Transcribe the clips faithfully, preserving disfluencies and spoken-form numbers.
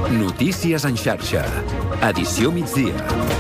Notícies en xarxa. Edició migdia.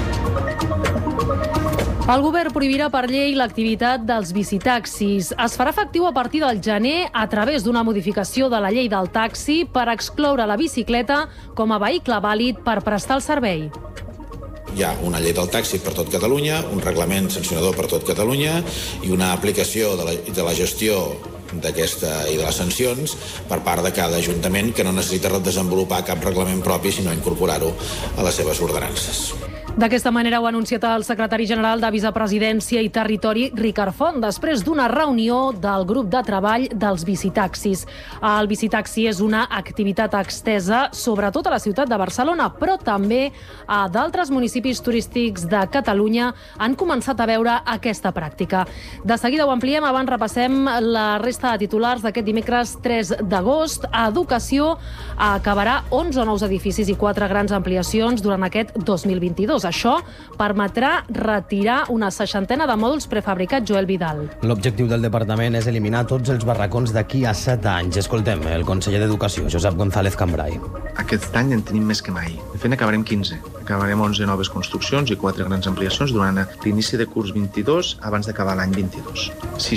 El govern prohibirà per llei l'activitat dels bicitaxis. Es farà efectiu a partir del gener a través d'una modificació de la llei del taxi per excloure la bicicleta com a vehicle vàlid per prestar el servei. Hi ha una llei del taxi per tot Catalunya, un reglament sancionador per tot Catalunya i una aplicació de la, de la gestió d'aquesta i de les sancions per part de cada ajuntament que no necessita desenvolupar cap reglament propi sinó incorporar-ho a les seves ordenances. D'aquesta manera ho ha anunciat el secretari general de Vicepresidència i Territori, Ricard Font, després d'una reunió del grup de treball dels bicitaxis. El bicitaxi és una activitat extesa sobretot a la ciutat de Barcelona, però també a d'altres municipis turístics de Catalunya han començat a veure aquesta pràctica. De seguida ho ampliem, abans repassem la resta de titulars d'aquest dimecres tres d'agost. A Educació acabarà onze nous edificis i quatre grans ampliacions durant aquest dos mil vint-i-dos. Això permetrà retirar una seixantena de mòduls prefabricats. Joel Vidal. L'objectiu del departament és eliminar tots els barracons d'aquí a set anys. Escoltem el conseller d'Educació, Josep González Cambrai. Aquest any en tenim més que mai. De fet, acabarem quinze. Acabarem onze noves construccions i quatre grans ampliacions durant l'inici de curs vint-i-dos abans d'acabar l'any vint-i-dos.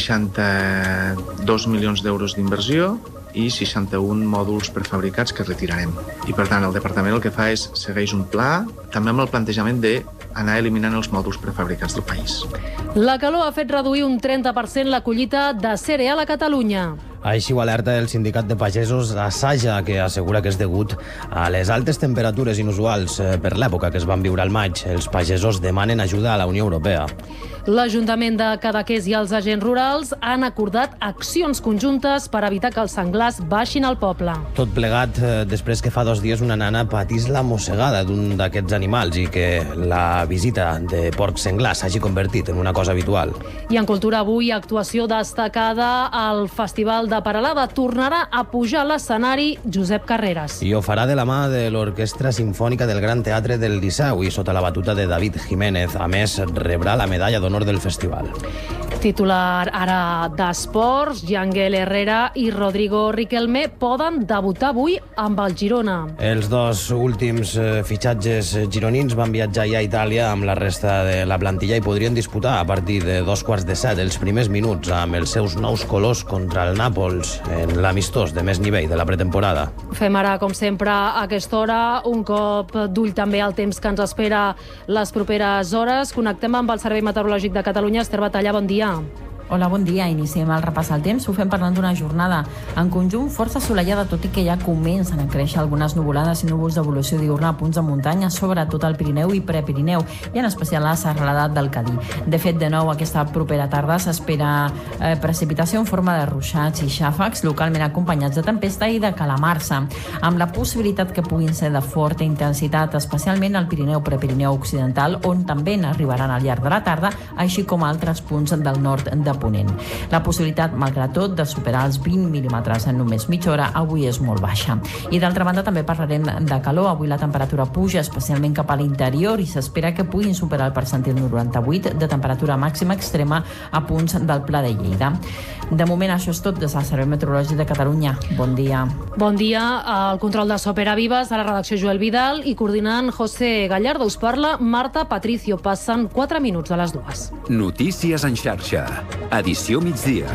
seixanta-dos milions d'euros d'inversió i seixanta-un mòduls prefabricats que retirarem. I, per tant, el departament el que fa és segueix un pla, també amb el plantejament d'anar eliminant els mòduls prefabricats del país. La calor ha fet reduir un trenta per cent la collita de cereal a Catalunya. Així ho alerta el sindicat de pagesos Asaja, que assegura que és degut a les altes temperatures inusuals per l'època que es van viure al maig. Els pagesos demanen ajuda a la Unió Europea. L'Ajuntament de Cadaqués i els agents rurals han acordat accions conjuntes per evitar que els senglars baixin al poble. Tot plegat després que fa dos dies una nana patís la mossegada d'un d'aquests animals i que la visita de porcs senglars s'hagi convertit en una cosa habitual. I en cultura avui, actuació destacada al Festival de Peralada. Tornarà a pujar a l'escenari Josep Carreras. I ho farà de la mà de l'Orquestra Simfònica del Gran Teatre del Liceu i sota la batuta de David Jiménez. A més, rebrà la medalla d'honor del festival. Titular ara d'esports, Yangel Herrera i Rodrigo Riquelme poden debutar avui amb el Girona. Els dos últims eh, fitxatges gironins van viatjar ja a Itàlia amb la resta de la plantilla i podrien disputar a partir de dos quarts de set els primers minuts amb els seus nous colors contra el Nàpols en l'amistós de més nivell de la pretemporada. Fem ara, com sempre, a aquesta hora un cop d'ull també al temps que ens espera les properes hores. Connectem amb el Servei Meteorològic de Catalunya. Esther Batalla, bon dia. Hola, bon dia. Iniciem el repàs al temps. Ho fem parlant d'una jornada en conjunt força assolellada, tot i que ja comencen a créixer algunes nuvolades i núvols d'evolució diurna a punts de muntanya, sobretot al Pirineu i Prepirineu, i en especial a la serralada del Cadí. De fet, de nou, aquesta propera tarda s'espera eh, precipitació en forma de ruixats i xàfecs, localment acompanyats de tempesta i de calamarsa, amb la possibilitat que puguin ser de forta intensitat, especialment al Pirineu Prepirineu Occidental, on també n'arribaran al llarg de la tarda, així com a altres punts del nord de Ponent. La possibilitat, malgrat tot, de superar els vint mil·límetres en només mitja hora avui és molt baixa. I d'altra banda també parlarem de calor. Avui la temperatura puja, especialment cap a l'interior, i s'espera que puguin superar el percentil noranta-vuit de temperatura màxima extrema a punts del Pla de Lleida. De moment això és tot des del Servei Meteorològic de Catalunya. Bon dia. Bon dia. El control de Sopera Vives, a la redacció Joel Vidal i coordinant José Gallardo. Us parla Marta Patricio. Passen quatre minuts de les dues. Notícies en xarxa. Edició migdia.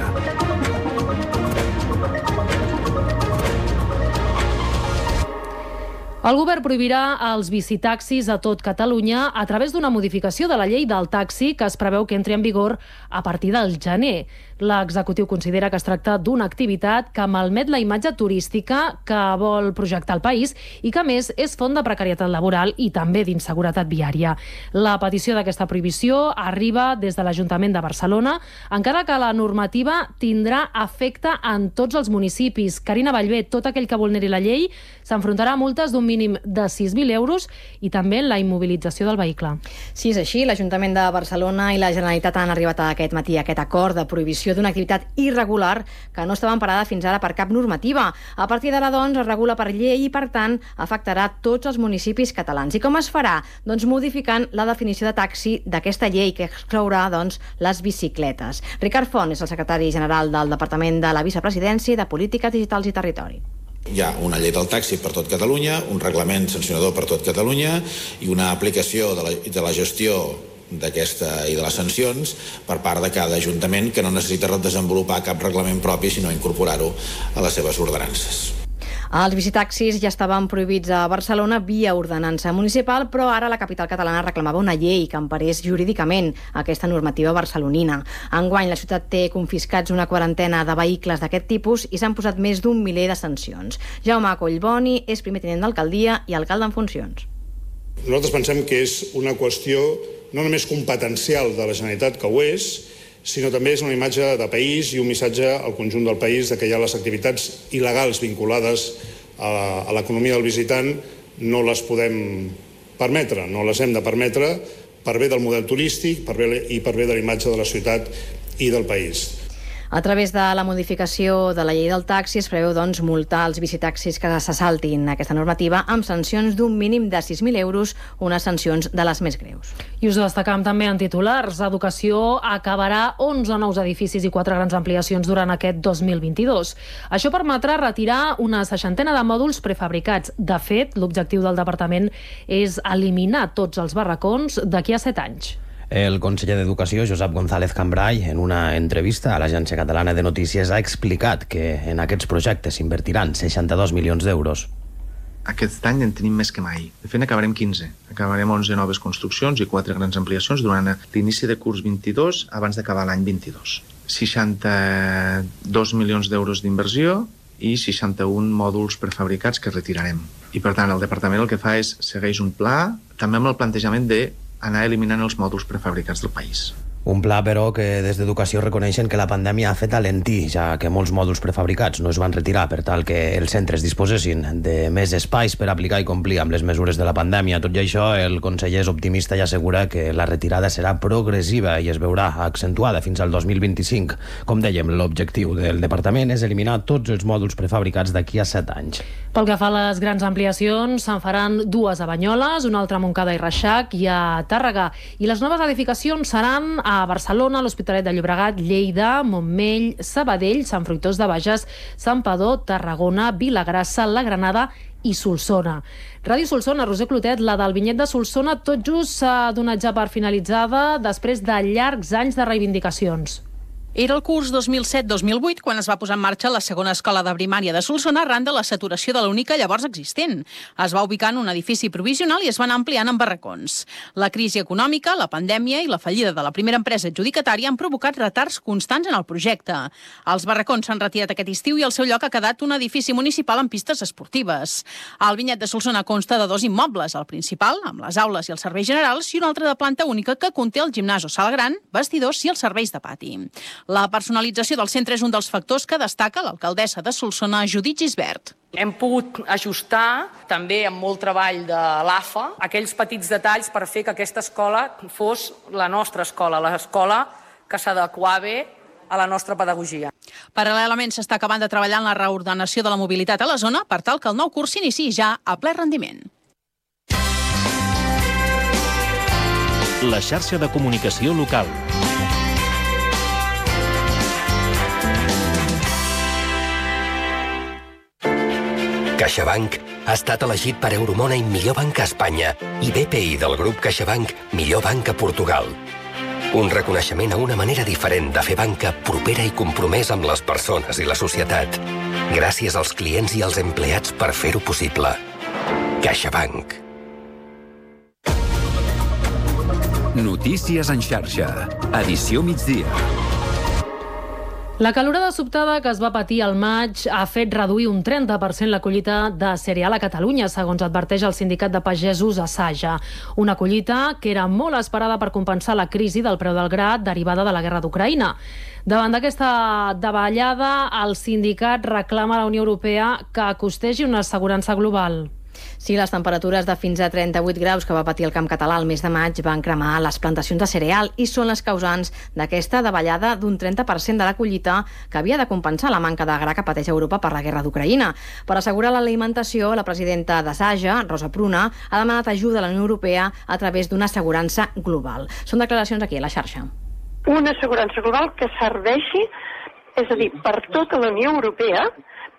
El govern prohibirà els bicitaxis a tot Catalunya a través d'una modificació de la llei del taxi que es preveu que entri en vigor a partir del gener. L'executiu considera que es tracta d'una activitat que malmet la imatge turística que vol projectar el país i que, a més, és font de precarietat laboral i també d'inseguretat viària. La petició d'aquesta prohibició arriba des de l'Ajuntament de Barcelona, encara que la normativa tindrà efecte en tots els municipis. Carina Vallvé, tot aquell que vulneri la llei s'enfrontarà a multes d'un mínim de sis mil euros i també la immobilització del vehicle. Sí, és així. L'Ajuntament de Barcelona i la Generalitat han arribat a aquest matí a aquest acord de prohibició d'una activitat irregular que no estava emparada fins ara per cap normativa. A partir d'ara, doncs, es regula per llei i, per tant, afectarà tots els municipis catalans. I com es farà? Doncs modificant la definició de taxi d'aquesta llei que exclourà, doncs, les bicicletes. Ricard Font és el secretari general del Departament de la Vicepresidència i de Polítiques Digitals i Territori. hi ha una llei del taxi per tot Catalunya, un reglament sancionador per tot Catalunya i una aplicació de la, de la gestió d'aquesta i de les sancions per part de cada ajuntament, que no necessita desenvolupar cap reglament propi, sinó incorporar-ho a les seves ordenances. Els bicitaxis ja estaven prohibits a Barcelona via ordenança municipal, però ara la capital catalana reclamava una llei que emparés jurídicament aquesta normativa barcelonina. Enguany, la ciutat té confiscats una quarantena de vehicles d'aquest tipus i s'han posat més d'un miler de sancions. Jaume Collboni és primer tinent d'alcaldia i alcalde en funcions. Nosaltres pensem que és una qüestió no només competencial de la Generalitat, que ho és, sinó també és una imatge de país i un missatge al conjunt del país de que ja les activitats il·legals vinculades a l'economia del visitant no les podem permetre, no les hem de permetre per bé del model turístic per bé, i per bé de la imatge de la ciutat i del país. A través de la modificació de la llei del taxi es preveu, doncs, multar els bicitaxis que se saltin aquesta normativa amb sancions d'un mínim de sis mil euros, unes sancions de les més greus. I us destacam també en titulars. Educació acabarà onze nous edificis i quatre grans ampliacions durant aquest dos mil vint-i-dos. Això permetrà retirar una seixantena de mòduls prefabricats. De fet, l'objectiu del departament és eliminar tots els barracons d'aquí a set anys. El conseller d'Educació, Josep González Cambray, en una entrevista a l'Agència Catalana de Notícies, ha explicat que en aquests projectes s'invertiran seixanta-dos milions d'euros. Aquest any en tenim més que mai. De fet, acabarem quinze. Acabarem onze noves construccions i quatre grans ampliacions durant l'inici de curs vint-i-dos abans d'acabar l'any vint-i-dos. seixanta-dos milions d'euros d'inversió i seixanta-un mòduls prefabricats que retirarem. I, per tant, el departament el que fa és segueix un pla, també amb el plantejament de anar eliminant els mòduls prefabricats del país. Un pla, però, que des d'Educació reconeixen que la pandèmia ha fet alentir, ja que molts mòduls prefabricats no es van retirar per tal que els centres disposessin de més espais per aplicar i complir amb les mesures de la pandèmia. Tot i això, el conseller és optimista i assegura que la retirada serà progressiva i es veurà accentuada fins al dos mil vint-i-cinc. Com dèiem, l'objectiu del departament és eliminar tots els mòduls prefabricats d'aquí a set anys. Pel que fa a les grans ampliacions, se'n faran dues a Banyoles, una altra a Montcada i Reixac i a Tàrrega. I les noves edificacions seran a Barcelona, l'Hospitalet de Llobregat, Lleida, Montmell, Sabadell, Sant Fruitós de Bages, Santpedor, Tarragona, Vilagrassa, la Granada i Solsona. Ràdio Solsona, Roser Clotet, la del vinyet de Solsona, tot just s'ha donat ja per finalitzada després de llargs anys de reivindicacions. Era el curs dos mil set dos mil vuit quan es va posar en marxa la segona escola de primària de Solsona arran de la saturació de l'única llavors existent. Es va ubicar en un edifici provisional i es van ampliant en barracons. La crisi econòmica, la pandèmia i la fallida de la primera empresa adjudicatària han provocat retards constants en el projecte. Els barracons s'han retirat aquest estiu i al seu lloc ha quedat un edifici municipal amb pistes esportives. El vinyet de Solsona consta de dos immobles, el principal, amb les aules i els serveis generals, i un altre de planta única que conté el gimnàs o sala gran, vestidors i els serveis de pati. La personalització del centre és un dels factors que destaca l'alcaldessa de Solsona, Judit Gisbert. Hem pogut ajustar, també amb molt treball de l'A F A, aquells petits detalls per fer que aquesta escola fos la nostra escola, l'escola que s'adequava a la nostra pedagogia. Paral·lelament s'està acabant de treballar en la reordenació de la mobilitat a la zona per tal que el nou curs s'iniciï ja a ple rendiment. La xarxa de comunicació local. CaixaBank ha estat elegit per Euromoney millor banc a Espanya i B P I del grup CaixaBank millor banc a Portugal. Un reconeixement a una manera diferent de fer banca propera i compromès amb les persones i la societat. Gràcies als clients i als empleats per fer-ho possible. CaixaBank. Notícies en xarxa. Edició migdia. La calorada sobtada que es va patir al maig ha fet reduir un trenta per cent la collita de cereal a Catalunya, segons adverteix el sindicat de pagesos Asaja. Una collita que era molt esperada per compensar la crisi del preu del gra derivada de la guerra d'Ucraïna. Davant d'aquesta davallada, el sindicat reclama a la Unió Europea que acostegi una assegurança global. Sí, les temperatures de fins a trenta-vuit graus que va patir el camp català el mes de maig van cremar les plantacions de cereal i són les causants d'aquesta davallada d'un trenta per cent de la collita que havia de compensar la manca de gra que pateix Europa per la guerra d'Ucraïna. Per assegurar l'alimentació, la presidenta d'Asaja, Rosa Pruna, ha demanat ajuda a la Unió Europea a través d'una assegurança global. Són declaracions aquí a la xarxa. Una assegurança global que serveixi, és a dir, per tota la Unió Europea,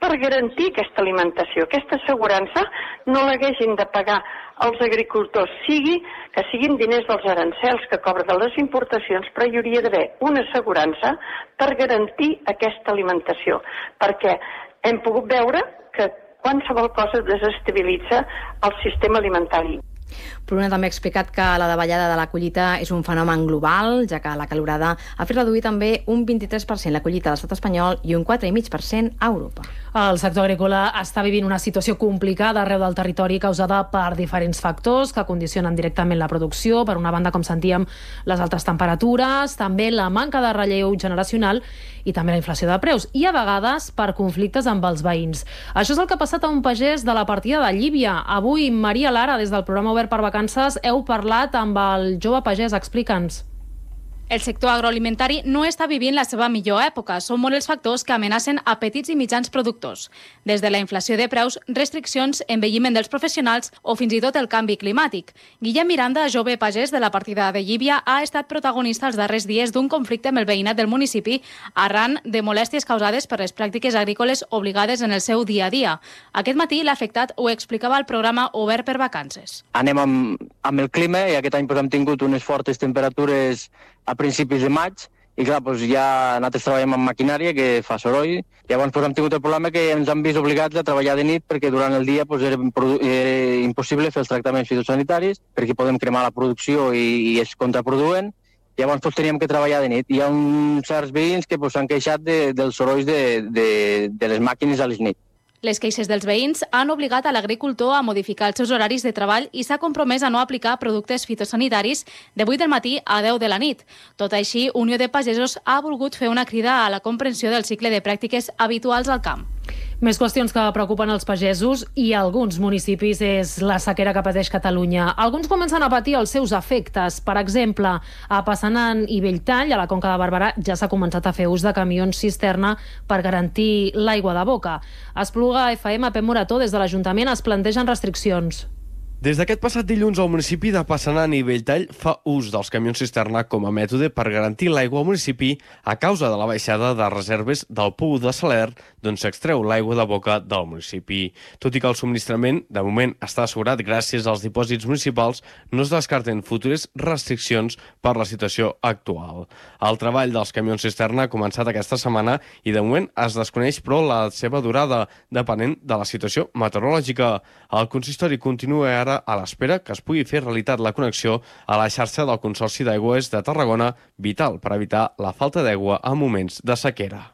per garantir aquesta alimentació. Aquesta assegurança no l'haguessin de pagar els agricultors, sigui que siguin diners dels arancels que cobren de les importacions, però hi hauria d'haver una assegurança per garantir aquesta alimentació, perquè hem pogut veure que qualsevol cosa desestabilitza el sistema alimentari. Pruna també ha explicat que la davallada de la collita és un fenomen global, ja que la calorada ha fet reduir també un vint-i-tres per cent la collita a l'estat espanyol i un quatre coma cinc per cent a Europa. El sector agrícola està vivint una situació complicada arreu del territori causada per diferents factors que condicionen directament la producció. Per una banda, com sentíem, les altes temperatures, també la manca de relleu generacional i també la inflació de preus, i a vegades per conflictes amb els veïns. Això és el que ha passat a un pagès de la partida de Llívia. Avui, Maria Lara, des del programa Obert per Vacances, heu parlat amb el jove pagès. Explica'ns. El sector agroalimentari no està vivint la seva millor època. Són molts els factors que amenacen a petits i mitjans productors. Des de la inflació de preus, restriccions, envelliment dels professionals o fins i tot el canvi climàtic. Guillem Miranda, jove pagès de la partida de Llívia, ha estat protagonista els darrers dies d'un conflicte amb el veïnat del municipi arran de molèsties causades per les pràctiques agrícoles obligades en el seu dia a dia. Aquest matí l'afectat ho explicava al programa Obert per Vacances. Anem amb, amb el clima i aquest any pues, hem tingut unes fortes temperatures a principis de maig i clar, doncs ja nosaltres treballem amb maquinària que fa soroll. Llavors doncs, hem tingut el problema que ens han vist obligats a treballar de nit perquè durant el dia doncs, era, era impossible fer els tractaments fitosanitaris perquè podem cremar la producció i, i és contraproduent. Llavors doncs, teníem que treballar de nit. Hi ha uns certs veïns que s'han doncs, queixat de, dels sorolls de, de, de les màquines a les nits. Les queixes dels veïns han obligat a l'agricultor a modificar els seus horaris de treball i s'ha compromès a no aplicar productes fitosanitaris de vuit del matí a deu de la nit. Tot així, Unió de Pagesos ha volgut fer una crida a la comprensió del cicle de pràctiques habituals al camp. Més qüestions que preocupen els pagesos i alguns municipis és la sequera que pateix Catalunya. Alguns comencen a patir els seus efectes. Per exemple, a Passanant i Belltall, a la Conca de Barberà, ja s'ha començat a fer ús de camions cisterna per garantir l'aigua de boca. Espluga F M, Pep Morató, des de l'Ajuntament es plantegen restriccions. Des d'aquest passat dilluns, el municipi de Passanant i Belltall fa ús dels camions cisterna com a mètode per garantir l'aigua al municipi a causa de la baixada de reserves del pou de Saler, d'on s'extreu l'aigua de boca del municipi. Tot i que el subministrament, de moment, està assegurat gràcies als dipòsits municipals, no es descarten futures restriccions per la situació actual. El treball dels camions cisterna ha començat aquesta setmana i, de moment, es desconeix, però, la seva durada, depenent de la situació meteorològica. El consistori continua ara a l'espera que es pugui fer realitat la connexió a la xarxa del Consorci d'Aigües de Tarragona, vital per evitar la falta d'aigua en moments de sequera.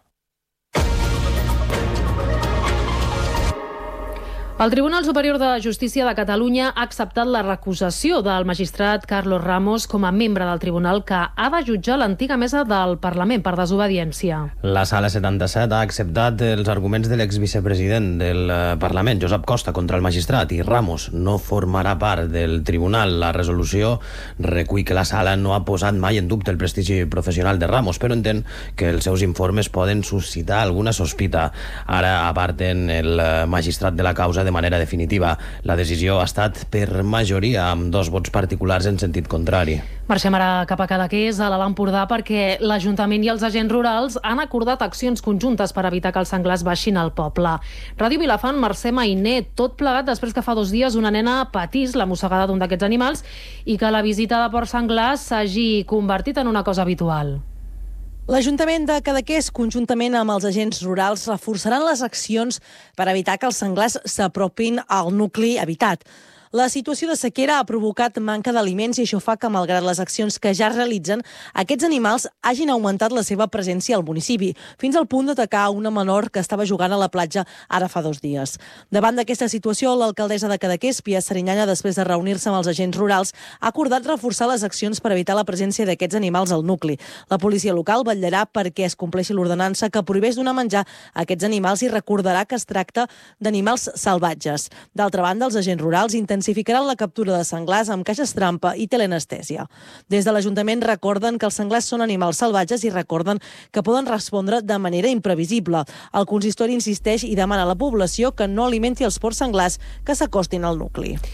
El Tribunal Superior de Justícia de Catalunya ha acceptat la recusació del magistrat Carlos Ramos com a membre del tribunal que ha de jutjar l'antiga mesa del Parlament per desobediència. La Sala setanta-set ha acceptat els arguments de l'exvicepresident del Parlament, Josep Costa, contra el magistrat, i Ramos no formarà part del tribunal. La resolució recull que la Sala no ha posat mai en dubte el prestigi professional de Ramos, però entén que els seus informes poden suscitar alguna sospita. Ara aparten el magistrat de la causa de manera definitiva. La decisió ha estat per majoria, amb dos vots particulars en sentit contrari. Marxem ara cap a Cadaqués, a l'Alt Empordà, perquè l'Ajuntament i els agents rurals han acordat accions conjuntes per evitar que els senglars baixin al poble. Ràdio Vilafant, Mercè Mainer, tot plegat després que fa dos dies una nena patís la mossegada d'un d'aquests animals i que la visita de porcs senglars s'hagi convertit en una cosa habitual. L'Ajuntament de Cadaqués, conjuntament amb els agents rurals, reforçaran les accions per evitar que els senglars s'apropin al nucli habitat. La situació de sequera ha provocat manca d'aliments i això fa que, malgrat les accions que ja es realitzen, aquests animals hagin augmentat la seva presència al municipi, fins al punt d'atacar una menor que estava jugant a la platja ara fa dos dies. Davant d'aquesta situació, l'alcaldessa de Cadaqués, Pia Serinyana, després de reunir-se amb els agents rurals, ha acordat reforçar les accions per evitar la presència d'aquests animals al nucli. La policia local vetllarà perquè es compleixi l'ordenança que prohibeix donar menjar a aquests animals i recordarà que es tracta d'animals salvatges. D'altra banda, els agents rurals intensificaran la captura de senglars amb caixes trampa i telenestèsia. Des de l'Ajuntament recorden que els senglars són animals salvatges i recorden que poden respondre de manera imprevisible. El consistori insisteix i demana a la població que no alimenti els porcs senglars que s'acostin al nucli.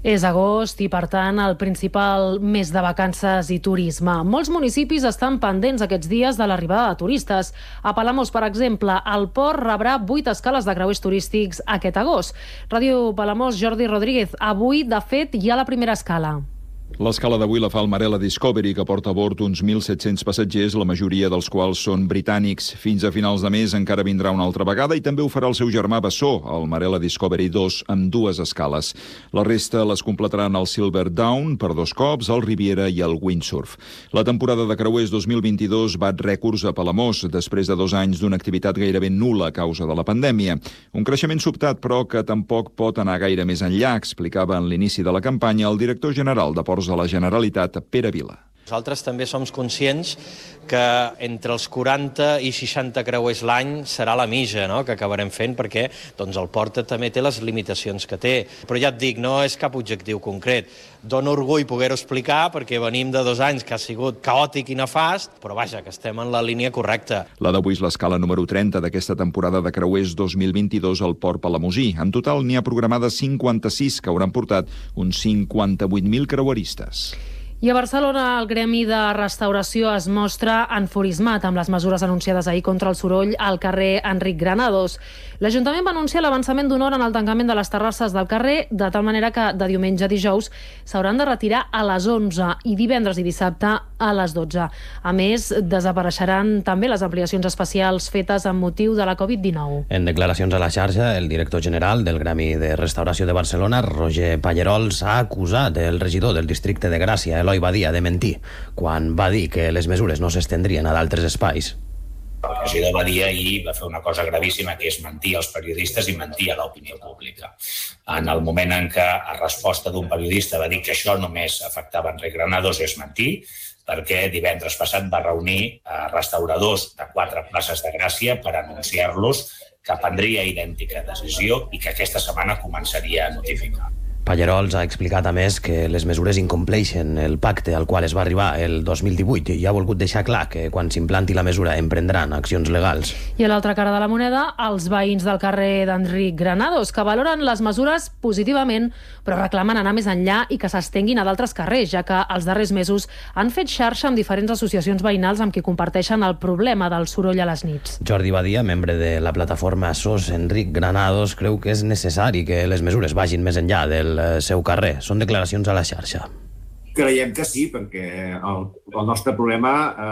És agost i, per tant, el principal mes de vacances i turisme. Molts municipis estan pendents aquests dies de l'arribada de turistes. A Palamós, per exemple, el port rebrà vuit escales de creuers turístics aquest agost. Ràdio Palamós, Jordi Rodríguez. Avui, de fet, hi ha la primera escala. L'escala d'avui la fa el Marella Discovery, que porta a bord uns mil set-cents passatgers, la majoria dels quals són britànics. Fins a finals de mes encara vindrà una altra vegada i també ho farà el seu germà Bessó, el Marella Discovery dos, amb dues escales. La resta les completaran el Silver Down per dos cops, el Riviera i el Windsurf. La temporada de creuers dos mil vint-i-dos bat rècords a Palamós, després de dos anys d'una activitat gairebé nul·la a causa de la pandèmia. Un creixement sobtat, però, que tampoc pot anar gaire més enllà, explicava en l'inici de la campanya el director general de Ports de la Generalitat, Pere Vila. Nosaltres també som conscients que entre els quaranta i seixanta creuers l'any serà la mitja, no?, que acabarem fent, perquè doncs, el port també té les limitacions que té. Però ja et dic, no és cap objectiu concret. Dóna orgull poder-ho explicar, perquè venim de dos anys que ha sigut caòtic i nefast, però vaja, que estem en la línia correcta. La d'avui és l'escala número trenta d'aquesta temporada de creuers dos mil vint-i-dos al port palamosí. En total n'hi ha programades cinquanta-sis, que hauran portat uns cinquanta-vuit mil creueristes. I a Barcelona el Gremi de Restauració es mostra enfurismat amb les mesures anunciades ahir contra el soroll al carrer Enric Granados. L'Ajuntament va anunciar l'avançament d'una hora en el tancament de les terrasses del carrer, de tal manera que de diumenge a dijous s'hauran de retirar a les onze i divendres i dissabte a les dotze. A més, desapareixeran també les ampliacions especials fetes amb motiu de la covid dinou. En declaracions a la xarxa, el director general del Gremi de Restauració de Barcelona, Roger Pallerols, ha acusat el regidor del districte de Gràcia, Eloi Badia, de mentir quan va dir que les mesures no s'estendrien a d'altres espais. El regidor Badia ahir va fer una cosa gravíssima, que és mentir als periodistes i mentir a l'opinió pública. En el moment en què, a resposta d'un periodista, va dir que això només afectava Enric Granados, és mentir, perquè divendres passat va reunir restauradors de quatre places de Gràcia per anunciar-los que prendria idèntica decisió i que aquesta setmana començaria a notificar. Pallerols ha explicat, a més, que les mesures incompleixen el pacte al qual es va arribar el dos mil divuit i ha volgut deixar clar que quan s'implanti la mesura emprendran accions legals. I a l'altra cara de la moneda, els veïns del carrer d'Enric Granados, que valoren les mesures positivament, però reclamen anar més enllà i que s'estenguin a d'altres carrers, ja que els darrers mesos han fet xarxa amb diferents associacions veïnals amb qui comparteixen el problema del soroll a les nits. Jordi Badia, membre de la plataforma S O S Enric Granados, creu que és necessari que les mesures vagin més enllà del seu carrer. Són declaracions a la xarxa. Creiem que sí, perquè el, el nostre problema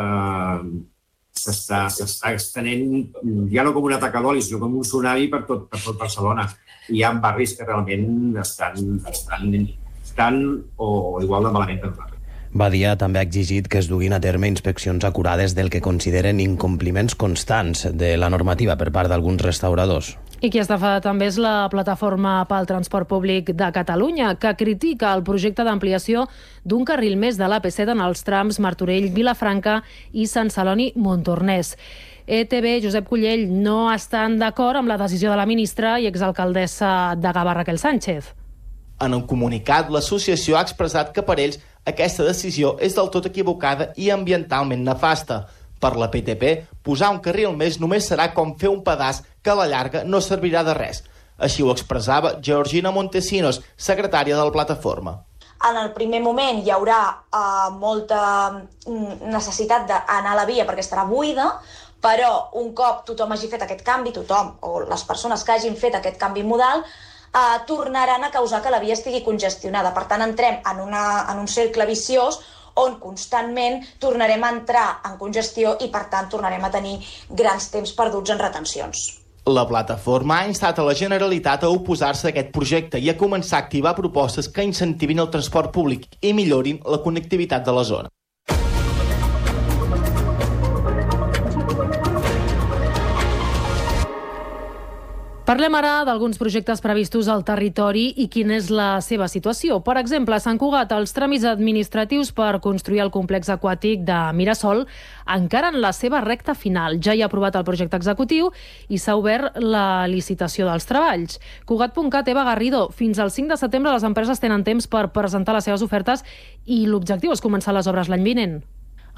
eh, s'està estenent ja no com un atac a l'oli, sinó com un tsunami per tot, per tot Barcelona. Hi ha barris que realment estan, estan, estan o igual de malament que nosaltres. Badia també ha exigit que es duguin a terme inspeccions acurades del que consideren incompliments constants de la normativa per part d'alguns restauradors. I qui està fa també és la Plataforma pel Transport Públic de Catalunya, que critica el projecte d'ampliació d'un carril més de l'A P set en els trams Martorell, Vilafranca i Sant Celoni Montornès. E T B, Josep Cullell, no estan d'acord amb la decisió de la ministra i exalcaldessa de Gavà, Raquel Sánchez. En un comunicat, l'associació ha expressat que per ells aquesta decisió és del tot equivocada i ambientalment nefasta. Per la P T P, posar un carril més només serà com fer un pedaç que a la llarga no servirà de res. Així ho expressava Georgina Montesinos, secretària de la plataforma. En el primer moment hi haurà uh, molta necessitat d'anar a la via perquè estarà buida, però un cop tothom hagi fet aquest canvi, tothom o les persones que hagin fet aquest canvi modal, uh, tornaran a causar que la via estigui congestionada. Per tant, entrem en, una, en un cercle viciós on constantment tornarem a entrar en congestió i, per tant, tornarem a tenir grans temps perduts en retencions. La plataforma ha instat a la Generalitat a oposar-se a aquest projecte i a començar a activar propostes que incentivin el transport públic i millorin la connectivitat de la zona. Parlem ara d'alguns projectes previstos al territori i quina és la seva situació. Per exemple, a Sant Cugat, els tràmits administratius per construir el complex aquàtic de Mirasol encara en la seva recta final. Ja hi ha aprovat el projecte executiu i s'ha obert la licitació dels treballs. Cugat punt cat, Eva Garrido, fins al cinc de setembre les empreses tenen temps per presentar les seves ofertes i l'objectiu és començar les obres l'any vinent.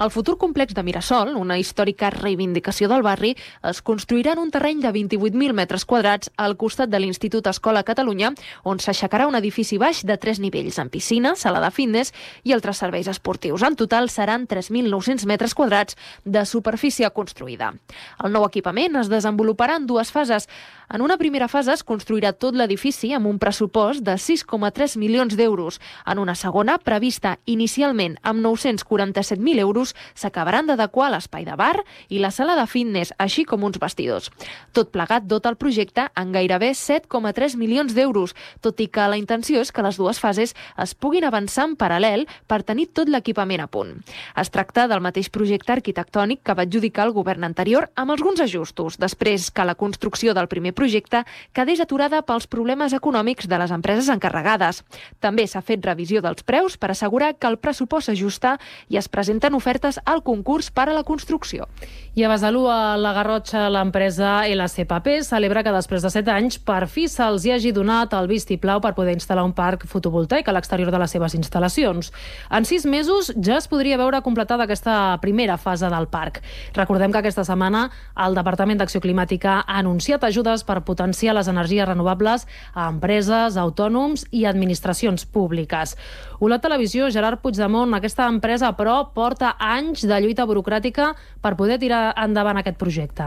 El futur complex de Mirasol, una històrica reivindicació del barri, es construirà en un terreny de vint-i-vuit mil metres quadrats al costat de l'Institut Escola Catalunya, on s'aixecarà un edifici baix de tres nivells, amb piscina, sala de fitness i altres serveis esportius. En total seran tres mil nou-cents metres quadrats de superfície construïda. El nou equipament es desenvoluparà en dues fases. En una primera fase es construirà tot l'edifici amb un pressupost de sis coma tres milions d'euros. En una segona, prevista inicialment amb nou-cents quaranta-set mil euros, s'acabaran d'adequar l'espai de bar i la sala de fitness, així com uns vestidors. Tot plegat dota el projecte en gairebé set coma tres milions d'euros, tot i que la intenció és que les dues fases es puguin avançar en paral·lel per tenir tot l'equipament a punt. Es tracta del mateix projecte arquitectònic que va adjudicar el govern anterior amb alguns ajustos, després que la construcció del primer projecte quedés aturada pels problemes econòmics de les empreses encarregades. També s'ha fet revisió dels preus per assegurar que el pressupost s'ajusta i es presenten ofertes al concurs per a la construcció. I a Besalú, a la Garrotxa, l'empresa L C P P celebra que després de set anys per fi se'ls hi hagi donat el vistiplau per poder instal·lar un parc fotovoltaic a l'exterior de les seves instal·lacions. En sis mesos ja es podria veure completada aquesta primera fase del parc. Recordem que aquesta setmana el Departament d'Acció Climàtica ha anunciat ajudes per potenciar les energies renovables a empreses, autònoms i administracions públiques. Hola Televisió, Gerard Puigdemont, aquesta empresa, però, porta anys de lluita burocràtica per poder tirar endavant aquest projecte.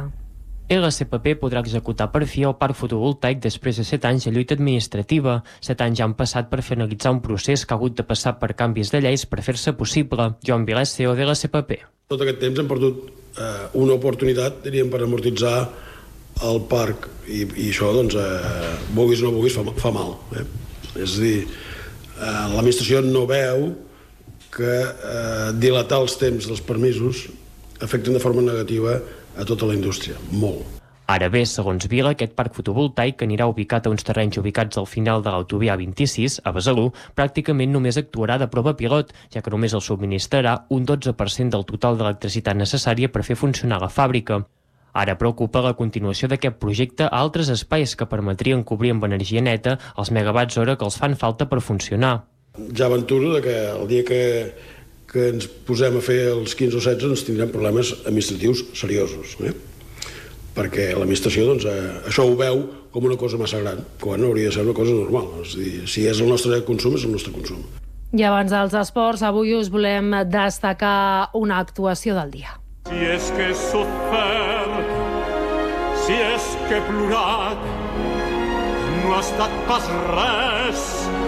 L C P P podrà executar per fi el parc fotovoltaic després de set anys de lluita administrativa. Set anys ja han passat per finalitzar un procés que ha hagut de passar per canvis de lleis per fer-se possible. Joan Vilés, C E O de L C P P. Tot aquest temps hem perdut eh, una oportunitat, diríem, per amortitzar el parc i, i això, doncs, eh, vulguis o no vulguis, fa, fa mal. Eh? És a dir, eh, l'administració no veu que eh, dilatar els temps dels permisos afecten de forma negativa a tota la indústria, molt. Ara bé, segons Vila, aquest parc fotovoltaic anirà ubicat a uns terrenys ubicats al final de l'autovia vint-i-sis, a Besalú, pràcticament només actuarà de prova pilot, ja que només el subministrarà un dotze per cent del total d'electricitat necessària per fer funcionar la fàbrica. Ara preocupa la continuació d'aquest projecte a altres espais que permetrien cobrir amb energia neta els megawatts hora que els fan falta per funcionar. Ja aventuro que el dia que, que ens posem a fer els quinze o setze ens tindrem problemes administratius seriosos, eh? Perquè l'administració doncs, eh, això ho veu com una cosa massa gran, quan hauria de ser una cosa normal. És a dir, si és el nostre consum, és el nostre consum. I abans dels esports, avui us volem destacar una actuació del dia. Si és que he sofert, si és que he plorat, no ha estat pas res,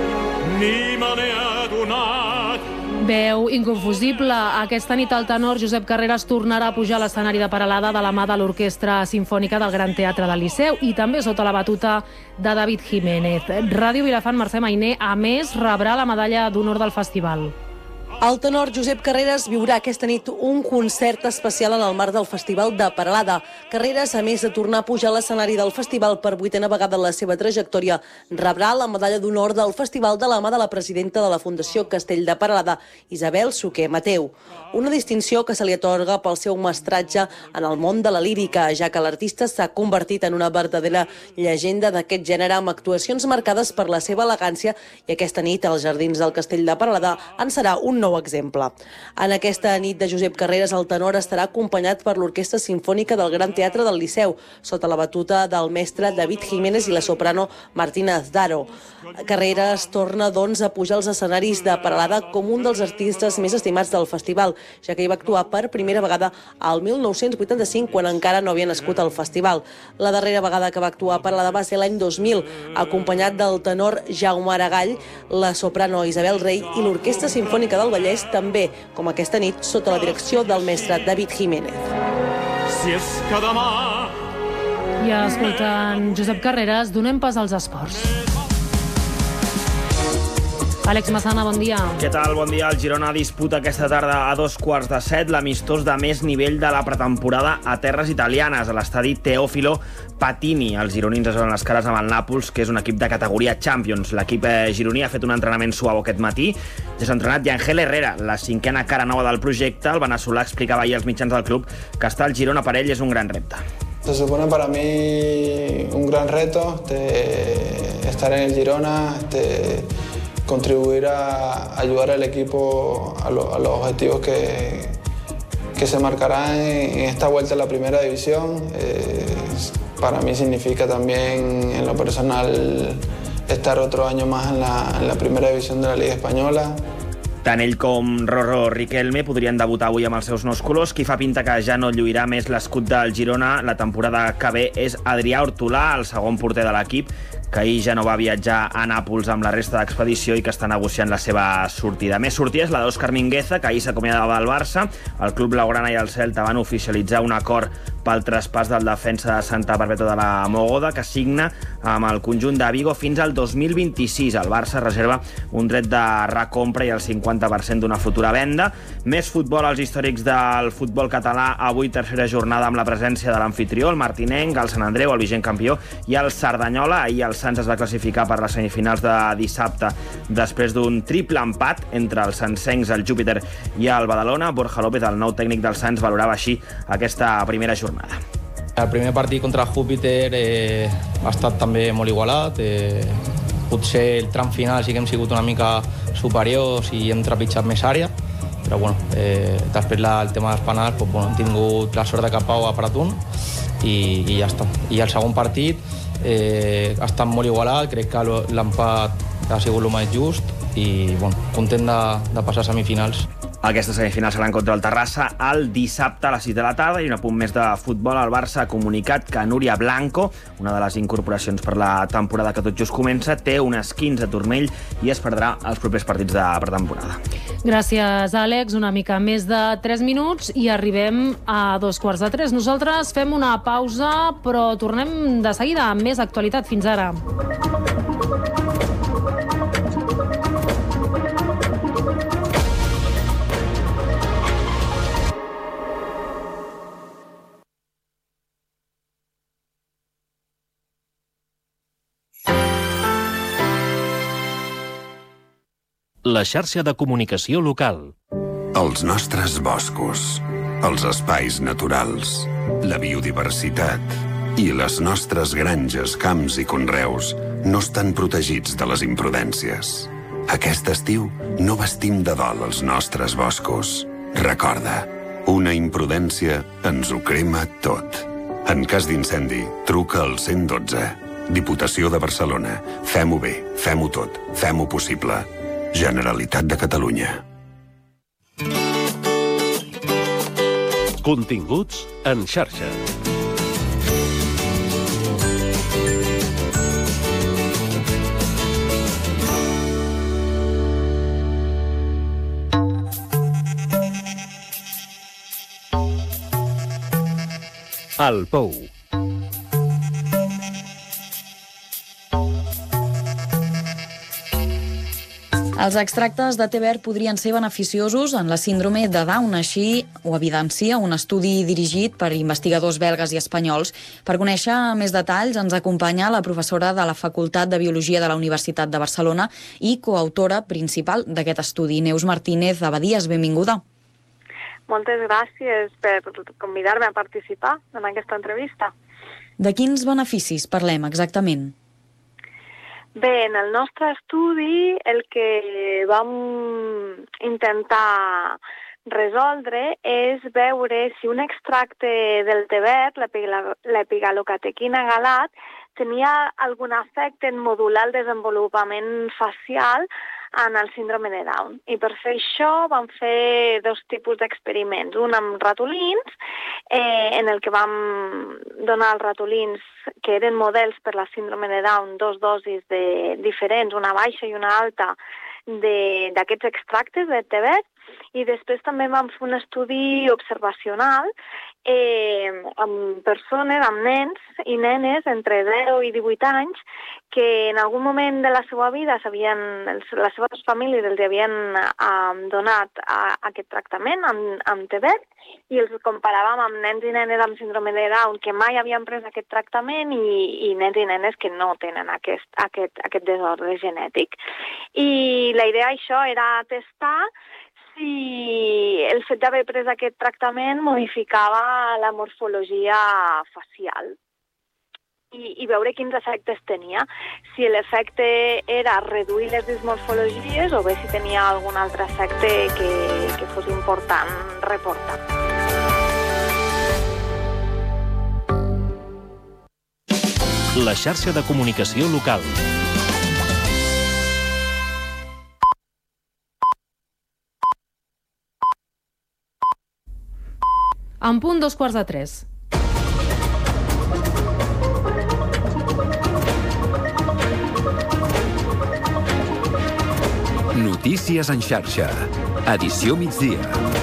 ni me n'he adonat. Veu inconfusible. Aquesta nit el tenor Josep Carreras tornarà a pujar a l'escenari de Peralada de la mà de l'Orquestra Simfònica del Gran Teatre del Liceu i també sota la batuta de David Jiménez. Ràdio Vilafant, Mercè Mainer, a més, rebrà la medalla d'honor del festival. El tenor Josep Carreras viurà aquesta nit un concert especial en el marc del Festival de Peralada. Carreras, a més de tornar a pujar a l'escenari del festival per vuitena vegada en la seva trajectòria, rebrà la medalla d'honor del festival de la mà de la presidenta de la Fundació Castell de Peralada, Isabel Suquer Mateu. Una distinció que se li atorga pel seu mestratge en el món de la lírica, ja que l'artista s'ha convertit en una verdadera llegenda d'aquest gènere amb actuacions marcades per la seva elegància i aquesta nit als Jardins del Castell de Peralada en serà un nou exemple. En aquesta nit de Josep Carreras, el tenor estarà acompanyat per l'Orquestra Simfònica del Gran Teatre del Liceu, sota la batuta del mestre David Jiménez i la soprano Martina Azdaro. Carreras torna, doncs, a pujar als escenaris de Peralada com un dels artistes més estimats del festival, ja que hi va actuar per primera vegada al mil nou-cents vuitanta-cinc, quan encara no havia nascut el festival. La darrera vegada que va actuar a Peralada va ser l'any dos mil, acompanyat del tenor Jaume Aragall, la soprano Isabel Rey i l'Orquestra Simfònica del Vallès, també, com aquesta nit, sota la direcció del mestre David Jiménez. Si és que demà... I escoltant Josep Carreras, donem pas als esports. Àlex Massana, bon dia. Què tal? Bon dia. El Girona disputa aquesta tarda a dos quarts de set l'amistós de més nivell de la pretemporada a terres italianes, a l'estadi Teofilo Patini. Els gironins es veuen les cares amb el Nàpols, que és un equip de categoria Champions. L'equip gironí ha fet un entrenament suau aquest matí. Ja s'ha entrenat i Ángel Herrera, la cinquena cara nova del projecte. El veneçolà explicava ahir als mitjans del club que estar al Girona per ell és un gran repte. Se supone para mí un gran reto de estar en el Girona, de contribuir a ayudar al equipo a, lo, a los objetivos que, que se marcará en, en esta vuelta a la primera división. Eh, para mí significa también en lo personal estar otro año más en la, en la primera división de la Liga Espanyola. Tant ell com Rorro Riquelme podrien debutar avui amb els seus nous colors. Qui fa pinta que ja no lluirà més l'escut del Girona la temporada que ve és Adrià Hortolà, el segon porter de l'equip, que ahir ja no va viatjar a Nàpols amb la resta d'expedició i que està negociant la seva sortida. Més sortida és la d'Òscar Mingueza, que ahir s'acomiadava del Barça. El club blaugrana i el Celta van oficialitzar un acord pel traspàs del defensa de Santa Perpètua de la Mogoda, que signa amb el conjunt de Vigo fins al dos mil vint-i-sis. El Barça reserva un dret de recompra i el cinquanta per cent d'una futura venda. Més futbol als històrics del futbol català. Avui tercera jornada amb la presència de l'amfitrió, el Martinenc, el Sant Andreu, el vigent campió, i el Cerdanyola. Ahir el Sants es va classificar per les semifinals de dissabte després d'un triple empat entre els sancencs, el Júpiter i el Badalona. Borja López, el nou tècnic del Sants, valorava així aquesta primera jornada. El primer partit contra el Júpiter eh, ha estat també molt igualat. Eh, potser el tram final sí que hem sigut una mica superiors i hem trepitjat més àrea, però bueno, eh, després la, el tema dels penals, pues, bueno, hem tingut la sort de que Pau ha parat un i, i ja està. I el segon partit eh, ha estat molt igualat, crec que l'empat ha sigut el més just i bueno, content de, de passar a semifinals. Aquesta semifinal serà contra el Terrassa el dissabte a les sis de la tarda. I un apunt més de futbol. El Barça ha comunicat que Núria Blanco, una de les incorporacions per la temporada que tot just comença, té un esquinç a turmell i es perdrà els propers partits de pretemporada. Gràcies, Àlex. Una mica més de tres minuts i arribem a dos quarts de tres. Nosaltres fem una pausa, però tornem de seguida amb més actualitat. Fins ara. La xarxa de comunicació local. Els nostres boscos, els espais naturals, la biodiversitat i les nostres granges, camps i conreus no estan protegits de les imprudències. Aquest estiu no vestim de dol els nostres boscos. Recorda, una imprudència ens ho crema tot. En cas d'incendi, truca al cent i dotze. Diputació de Barcelona. Fem-ho bé, fem-ho tot, fem-ho possible. Generalitat de Catalunya. Continguts en xarxa. El Pou. Els extractes de te verd podrien ser beneficiosos en la síndrome de Down, així ho evidencia un estudi dirigit per investigadors belgues i espanyols. Per conèixer més detalls ens acompanya la professora de la Facultat de Biologia de la Universitat de Barcelona i coautora principal d'aquest estudi, Neus Martínez Abadías. Benvinguda. Moltes gràcies per convidar-me a participar en aquesta entrevista. De quins beneficis parlem exactament? Bé, en el nostre estudi el que vam intentar resoldre és veure si un extracte del te verd, l'epigalocatequina galat, tenia algun efecte en modular el desenvolupament facial en el síndrome de Down. I per fer això vam fer dos tipus d'experiments. Un amb ratolins, eh, en el que vam donar als ratolins que eren models per la síndrome de Down dos dosis de diferents, una baixa i una alta, d'aquests extractes de te verd, i després també vam fer un estudi observacional eh, amb persones, amb nens i nenes entre zero i divuit anys que en algun moment de la seva vida les seves famílies els havien eh, donat a, a aquest tractament amb, amb te verd i els comparàvem amb nens i nenes amb síndrome de Down que mai havien pres aquest tractament i, i nens i nenes que no tenen aquest, aquest, aquest desordre genètic. I la idea d'això era testar si el fet d'haver pres aquest tractament modificava la morfologia facial i, i veure quins efectes tenia. Si l'efecte era reduir les dismorfologies o bé si tenia algun altre efecte que, que fos important reportar. La xarxa de comunicació local. En punt dos quarts de tres. Notícies en xarxa. Edició migdia.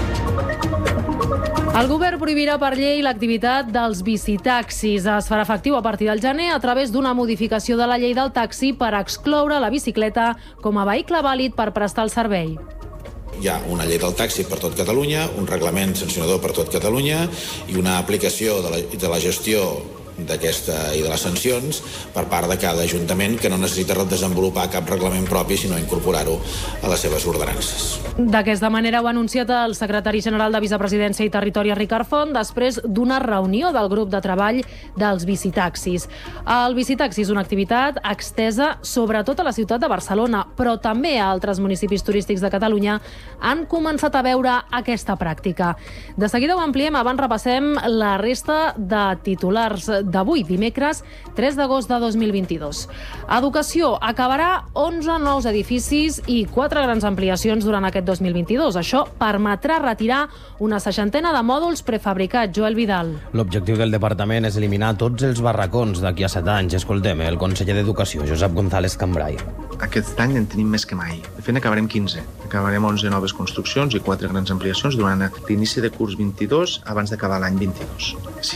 El govern prohibirà per llei l'activitat dels bicitaxis. Es farà efectiu a partir del gener a través d'una modificació de la llei del taxi per excloure la bicicleta com a vehicle vàlid per prestar el servei. Hi ha una llei del taxi per tot Catalunya, un reglament sancionador per tot Catalunya i una aplicació de la, de la gestió d'aquesta i de les sancions per part de cada ajuntament que no necessita desenvolupar cap reglament propi sinó incorporar-ho a les seves ordenances. D'aquesta manera ho ha anunciat el secretari general de Vicepresidència i Territori, Ricard Font, després d'una reunió del grup de treball dels bicitaxis. El bicitaxi és una activitat extesa sobretot a la ciutat de Barcelona, però també a altres municipis turístics de Catalunya han començat a veure aquesta pràctica. De seguida ho ampliem, abans repassem la resta de titulars d'avui, dimecres tres d'agost de dos mil vint-i-dos. Educació acabarà onze nous edificis i quatre grans ampliacions durant aquest dos mil vint-i-dos. Això permetrà retirar una seixantena de mòduls prefabricats. Joel Vidal. L'objectiu del departament és eliminar tots els barracons d'aquí a set anys. Escoltem el conseller d'Educació, Josep González Cambrai. Aquest any en tenim més que mai. De fet, acabarem quinze. Acabarem onze noves construccions i quatre grans ampliacions durant l'inici de curs vint-i-dos abans d'acabar l'any vint-i-dos.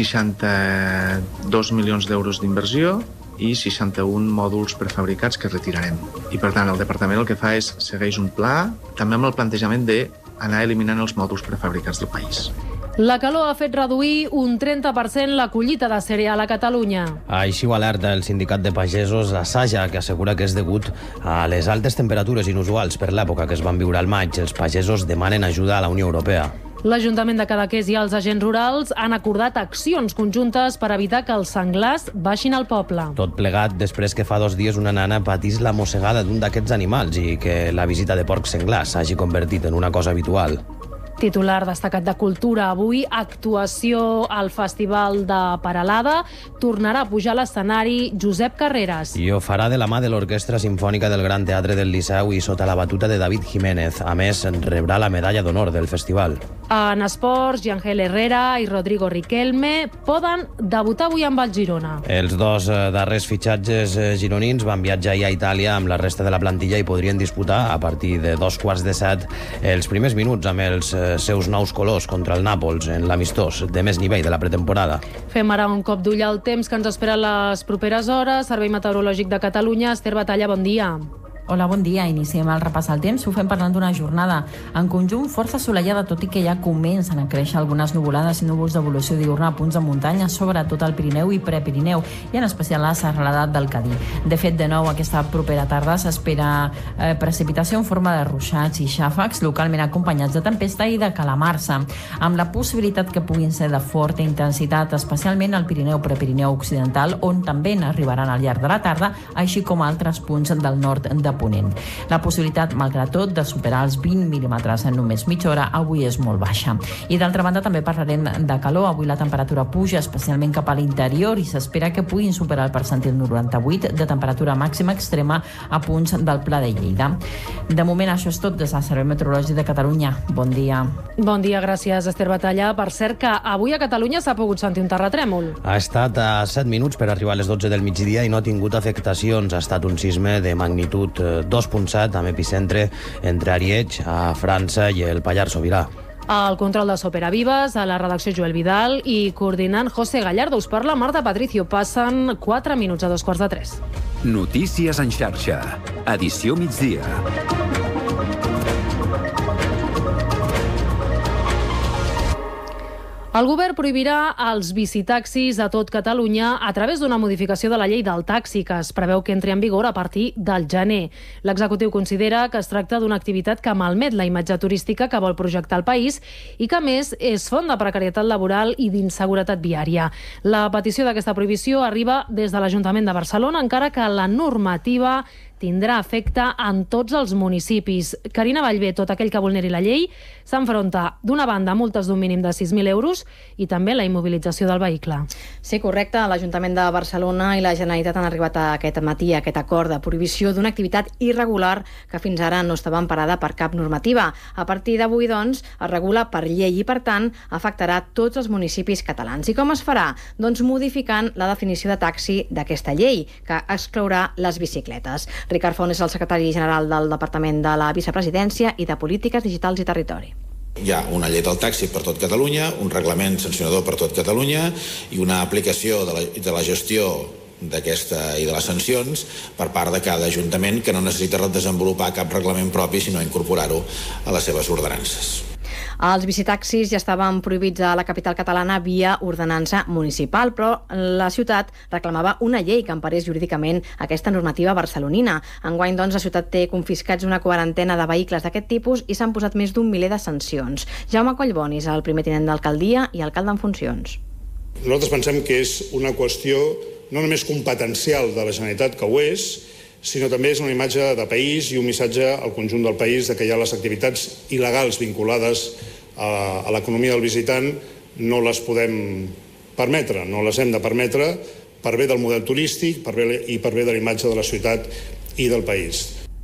seixanta-dos milions d'euros d'inversió i seixanta-un mòduls prefabricats que retirarem. I, per tant, el departament el que fa és segueix un pla, també amb el plantejament d'anar eliminant els mòduls prefabricats del país. La calor ha fet reduir un trenta per cent la collita de cereal a Catalunya. Així ho alerta el sindicat de pagesos Asaja, que assegura que és degut a les altes temperatures inusuals per l'època que es van viure al maig. Els pagesos demanen ajuda a la Unió Europea. L'Ajuntament de Cadaqués i els agents rurals han acordat accions conjuntes per evitar que els senglars baixin al poble. Tot plegat després que fa dos dies una nana patís la mossegada d'un d'aquests animals i que la visita de porcs senglars s'hagi convertit en una cosa habitual. Titular destacat de Cultura. Avui, actuació al Festival de Peralada. Tornarà a pujar a l'escenari Josep Carreras. I ho farà de la mà de l'Orquestra Simfònica del Gran Teatre del Liceu i sota la batuta de David Jiménez. A més, rebrà la medalla d'honor del festival. En esports, Yangel Herrera i Rodrigo Riquelme poden debutar avui amb el Girona. Els dos darrers fitxatges gironins van viatjar ahir a Itàlia amb la resta de la plantilla i podrien disputar a partir de dos quarts de set els primers minuts amb els seus nous colors contra el Nàpols en l'amistós de més nivell de la pretemporada. Fem ara un cop d'ull al temps que ens espera les properes hores. Servei Meteorològic de Catalunya, Esther Batalla, bon dia. Hola, bon dia. Iniciem el repàs al temps. Ho fem parlant d'una jornada en conjunt força assolellada, tot i que ja comencen a créixer algunes nuvolades i núvols d'evolució diurna a punts de muntanya, sobretot al Pirineu i Prepirineu, i en especial a la serralada del Cadí. De fet, de nou, aquesta propera tarda s'espera eh, precipitació en forma de ruixats i xàfecs, localment acompanyats de tempesta i de calamarsa, amb la possibilitat que puguin ser de forta intensitat, especialment al Pirineu Prepirineu Occidental, on també n'arribaran al llarg de la tarda, així com a altres punts del nord de ponent. La possibilitat, malgrat tot, de superar els vint mil·límetres en només mitja hora avui és molt baixa. I d'altra banda també parlarem de calor. Avui la temperatura puja, especialment cap a l'interior, i s'espera que puguin superar el percentil noranta-vuit de temperatura màxima extrema a punts del Pla de Lleida. De moment això és tot des del Servei Meteorològic de Catalunya. Bon dia. Bon dia, gràcies, Esther Batalla. Per cert que avui a Catalunya s'ha pogut sentir un terratrèmol. Ha estat a set minuts per arribar a les dotze del migdia i no ha tingut afectacions. Ha estat un sisme de magnitud dos coma set amb epicentre entre Ariège, a França, i el Pallars Sobirà. Al control de Sopera Vives, a la redacció Joel Vidal i coordinant José Gallardo. Us parla Marta Patricio. Passen quatre minuts a dos quarts de tres. Notícies en xarxa. Edició migdia. El govern prohibirà els bicitaxis a tot Catalunya a través d'una modificació de la llei del taxi que es preveu que entri en vigor a partir del gener. L'executiu considera que es tracta d'una activitat que malmet la imatge turística que vol projectar el país i que, a més, és font de precarietat laboral i d'inseguretat viària. La petició d'aquesta prohibició arriba des de l'Ajuntament de Barcelona, encara que la normativa tindrà efecte en tots els municipis. Carina Vallvé, tot aquell que vulneri la llei, s'enfronta d'una banda a multes d'un mínim de sis mil euros i també la immobilització del vehicle. Sí, correcte. L'Ajuntament de Barcelona i la Generalitat han arribat a aquest matí a aquest acord de prohibició d'una activitat irregular que fins ara no estava emparada per cap normativa. A partir d'avui, doncs, es regula per llei i, per tant, afectarà tots els municipis catalans. I com es farà? Doncs modificant la definició de taxi d'aquesta llei, que exclourà les bicicletes. Ricard Font és el secretari general del Departament de la Vicepresidència i de Polítiques Digitals i Territori. Hi ha una llei del taxi per tot Catalunya, un reglament sancionador per tot Catalunya i una aplicació de la, de la gestió d'aquesta i de les sancions per part de cada ajuntament, que no necessita desenvolupar cap reglament propi, sinó incorporar-ho a les seves ordenances. Els bicitaxis ja estaven prohibits a la capital catalana via ordenança municipal, però la ciutat reclamava una llei que emparés jurídicament aquesta normativa barcelonina. Enguany, doncs, la ciutat té confiscats una quarantena de vehicles d'aquest tipus i s'han posat més d'un miler de sancions. Jaume Collbonis, el primer tinent d'alcaldia i alcalde en funcions. Nosaltres pensem que és una qüestió no només competencial de la Generalitat, que ho és, sinó també és una imatge de país i un missatge al conjunt del país de que hi ha les activitats il·legals vinculades a, a l'economia del visitant, no les podem permetre, no les hem de permetre per bé del model turístic per bé, i per bé de la imatge de la ciutat i del país.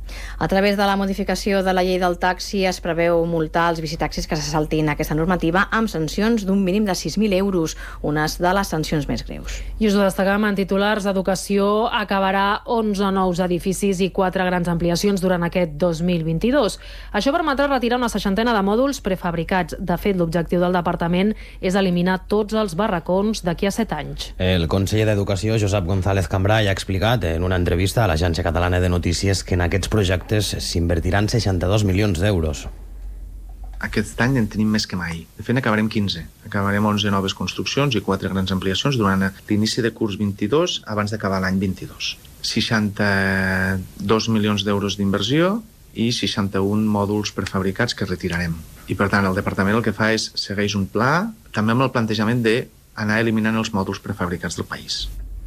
A través de la modificació de la llei del taxi es preveu multar els bicitaxis que se saltin aquesta normativa amb sancions d'un mínim de sis mil euros, unes de les sancions més greus. I us ho destacam en titulars. Educació acabarà onze nous edificis i quatre grans ampliacions durant aquest dos mil vint-i-dos. Això permetrà retirar una seixantena de mòduls prefabricats. De fet, l'objectiu del departament és eliminar tots els barracons d'aquí a set anys. El conseller d'Educació, Josep González Cambray, ha explicat en una entrevista a l'Agència Catalana de Notícies que en aquests projectes s'invertiran seixanta-dos milions d'euros. Aquest any en tenim més que mai. De fet, acabarem quinze. Acabarem onze noves construccions i quatre grans ampliacions durant l'inici de curs vint-i-dos abans d'acabar l'any vint-i-dos. seixanta-dos milions d'euros d'inversió i seixanta-un mòduls prefabricats que retirarem. I, per tant, el departament el que fa és segueix un pla, també amb el plantejament d'anar eliminant els mòduls prefabricats del país.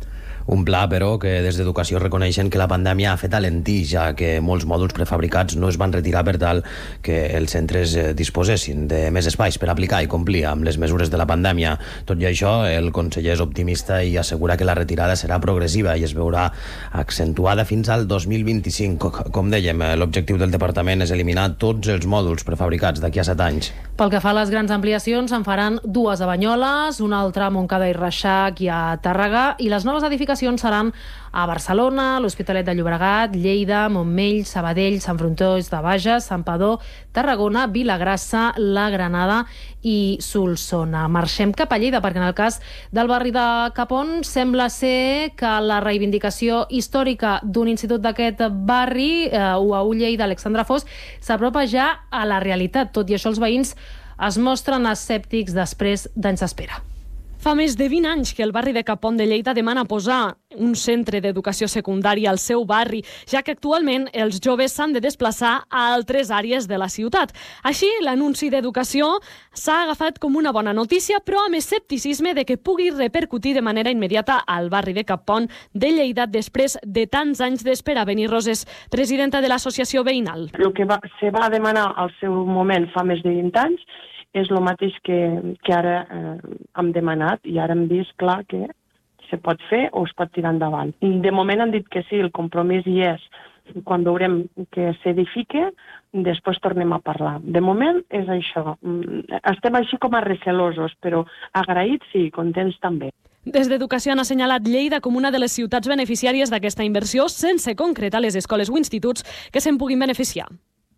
Un pla, però, que des d'Educació reconeixen que la pandèmia ha fet alentir, ja que molts mòduls prefabricats no es van retirar per tal que els centres disposessin de més espais per aplicar i complir amb les mesures de la pandèmia. Tot i això, el conseller és optimista i assegura que la retirada serà progressiva i es veurà accentuada fins al dos mil vint-i-cinc. Com dèiem, l'objectiu del departament és eliminar tots els mòduls prefabricats d'aquí a set anys. Pel que fa a les grans ampliacions, en faran dues a Banyoles, una altra a Montcada i Reixac i a Tàrrega, i les noves edificacions seran a Barcelona, l'Hospitalet de Llobregat, Lleida, Montmell, Sabadell, Sant Fruitós de Bages, Santpedor, Tarragona, Vilagrassa, la Granada i Solsona. Marxem cap a Lleida, perquè en el cas del barri de Capon sembla ser que la reivindicació històrica d'un institut d'aquest barri, eh, U A U Lleida, Alexandre Fos, s'apropa ja a la realitat. Tot i això, els veïns es mostren escèptics després d'anys d'espera. Fa més de vint anys que el barri de Capon de Lleida demana posar un centre d'educació secundària al seu barri, ja que actualment els joves s'han de desplaçar a altres àrees de la ciutat. Així, l'anunci d'educació s'ha agafat com una bona notícia, però amb escepticisme de que pugui repercutir de manera immediata al barri de Capon de Lleida després de tants anys d'espera. Beni Roses, presidenta de l'associació veïnal. El que va, se va demanar al seu moment fa més de vint anys és el mateix que, que ara eh, hem demanat i ara hem vist clar que se pot fer o es pot tirar endavant. De moment han dit que sí, el compromís hi és. Quan veurem que s'edifique, després tornem a parlar. De moment és això. Estem així com a recelosos, però agraïts sí, contents també. Des d'Educació han assenyalat Lleida com una de les ciutats beneficiàries d'aquesta inversió, sense concretar les escoles o instituts que se'n puguin beneficiar.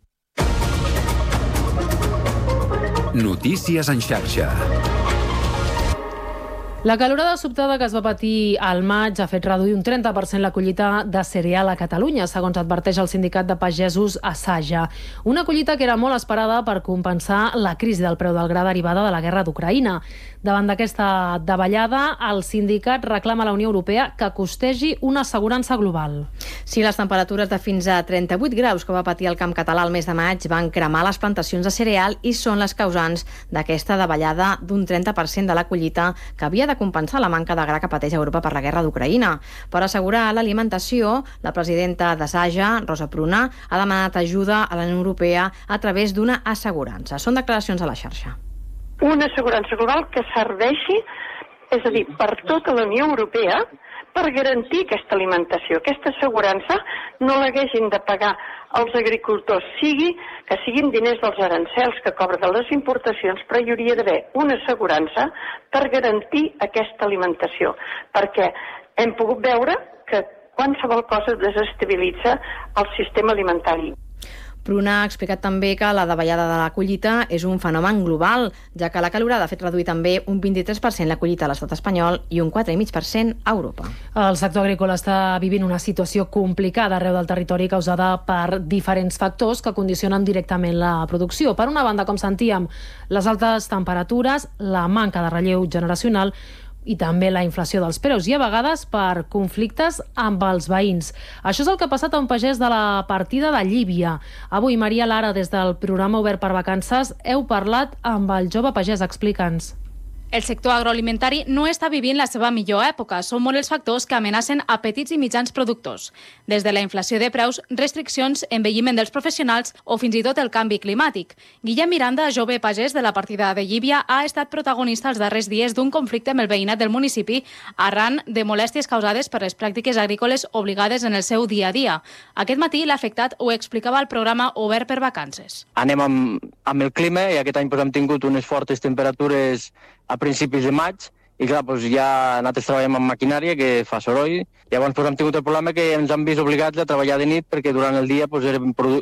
Notícies en xarxa. La calorada sobtada que es va patir al maig ha fet reduir un trenta per cent la collita de cereal a Catalunya, segons adverteix el sindicat de pagesos Asaja. Una collita que era molt esperada per compensar la crisi del preu del gra derivada de la guerra d'Ucraïna. Davant d'aquesta davallada, el sindicat reclama a la Unió Europea que costegi una assegurança global. Sí, les temperatures de fins a trenta-vuit graus que va patir el camp català el mes de maig van cremar les plantacions de cereal i són les causants d'aquesta davallada d'un trenta per cent de la collita que havia de compensar la manca de gra que pateix Europa per la guerra d'Ucraïna. Per assegurar l'alimentació, la presidenta de Saja, Rosa Pruna, ha demanat ajuda a la Unió Europea a través d'una assegurança. Són declaracions a la xarxa. Una assegurança global que serveixi, és a dir, per tota la Unió Europea, per garantir aquesta alimentació. Aquesta assegurança no l'haguessin de pagar els agricultors, sigui que siguin diners dels arancels que cobren de les importacions, però hi hauria d'haver una assegurança per garantir aquesta alimentació, perquè hem pogut veure que qualsevol cosa desestabilitza el sistema alimentari. Pruna ha explicat també que la davallada de la collita és un fenomen global, ja que la calorada ha fet reduir també un vint-i-tres per cent la collita a l'estat espanyol i un quatre coma cinc per cent a Europa. El sector agrícola està vivint una situació complicada arreu del territori causada per diferents factors que condicionen directament la producció. Per una banda, com sentíem, les altes temperatures, la manca de relleu generacional i també la inflació dels preus i a vegades per conflictes amb els veïns. Això és el que ha passat a un pagès de la partida de Llívia. Avui, Maria Lara, des del programa Obert per Vacances, heu parlat amb el jove pagès. Explica'ns. El sector agroalimentari no està vivint la seva millor època. Són molts els factors que amenacen a petits i mitjans productors. Des de la inflació de preus, restriccions, envelliment dels professionals o fins i tot el canvi climàtic. Guillem Miranda, jove pagès de la partida de Llívia, ha estat protagonista els darrers dies d'un conflicte amb el veïnat del municipi arran de molèsties causades per les pràctiques agrícoles obligades en el seu dia a dia. Aquest matí l'afectat ho explicava al programa Obert per Vacances. Anem amb, amb el clima i aquest any pues, hem tingut unes fortes temperatures a principis de maig i clar, doncs ja nosaltres treballem amb maquinària que fa soroll. Llavors doncs, hem tingut el problema que ens han vist obligats a treballar de nit perquè durant el dia doncs, era,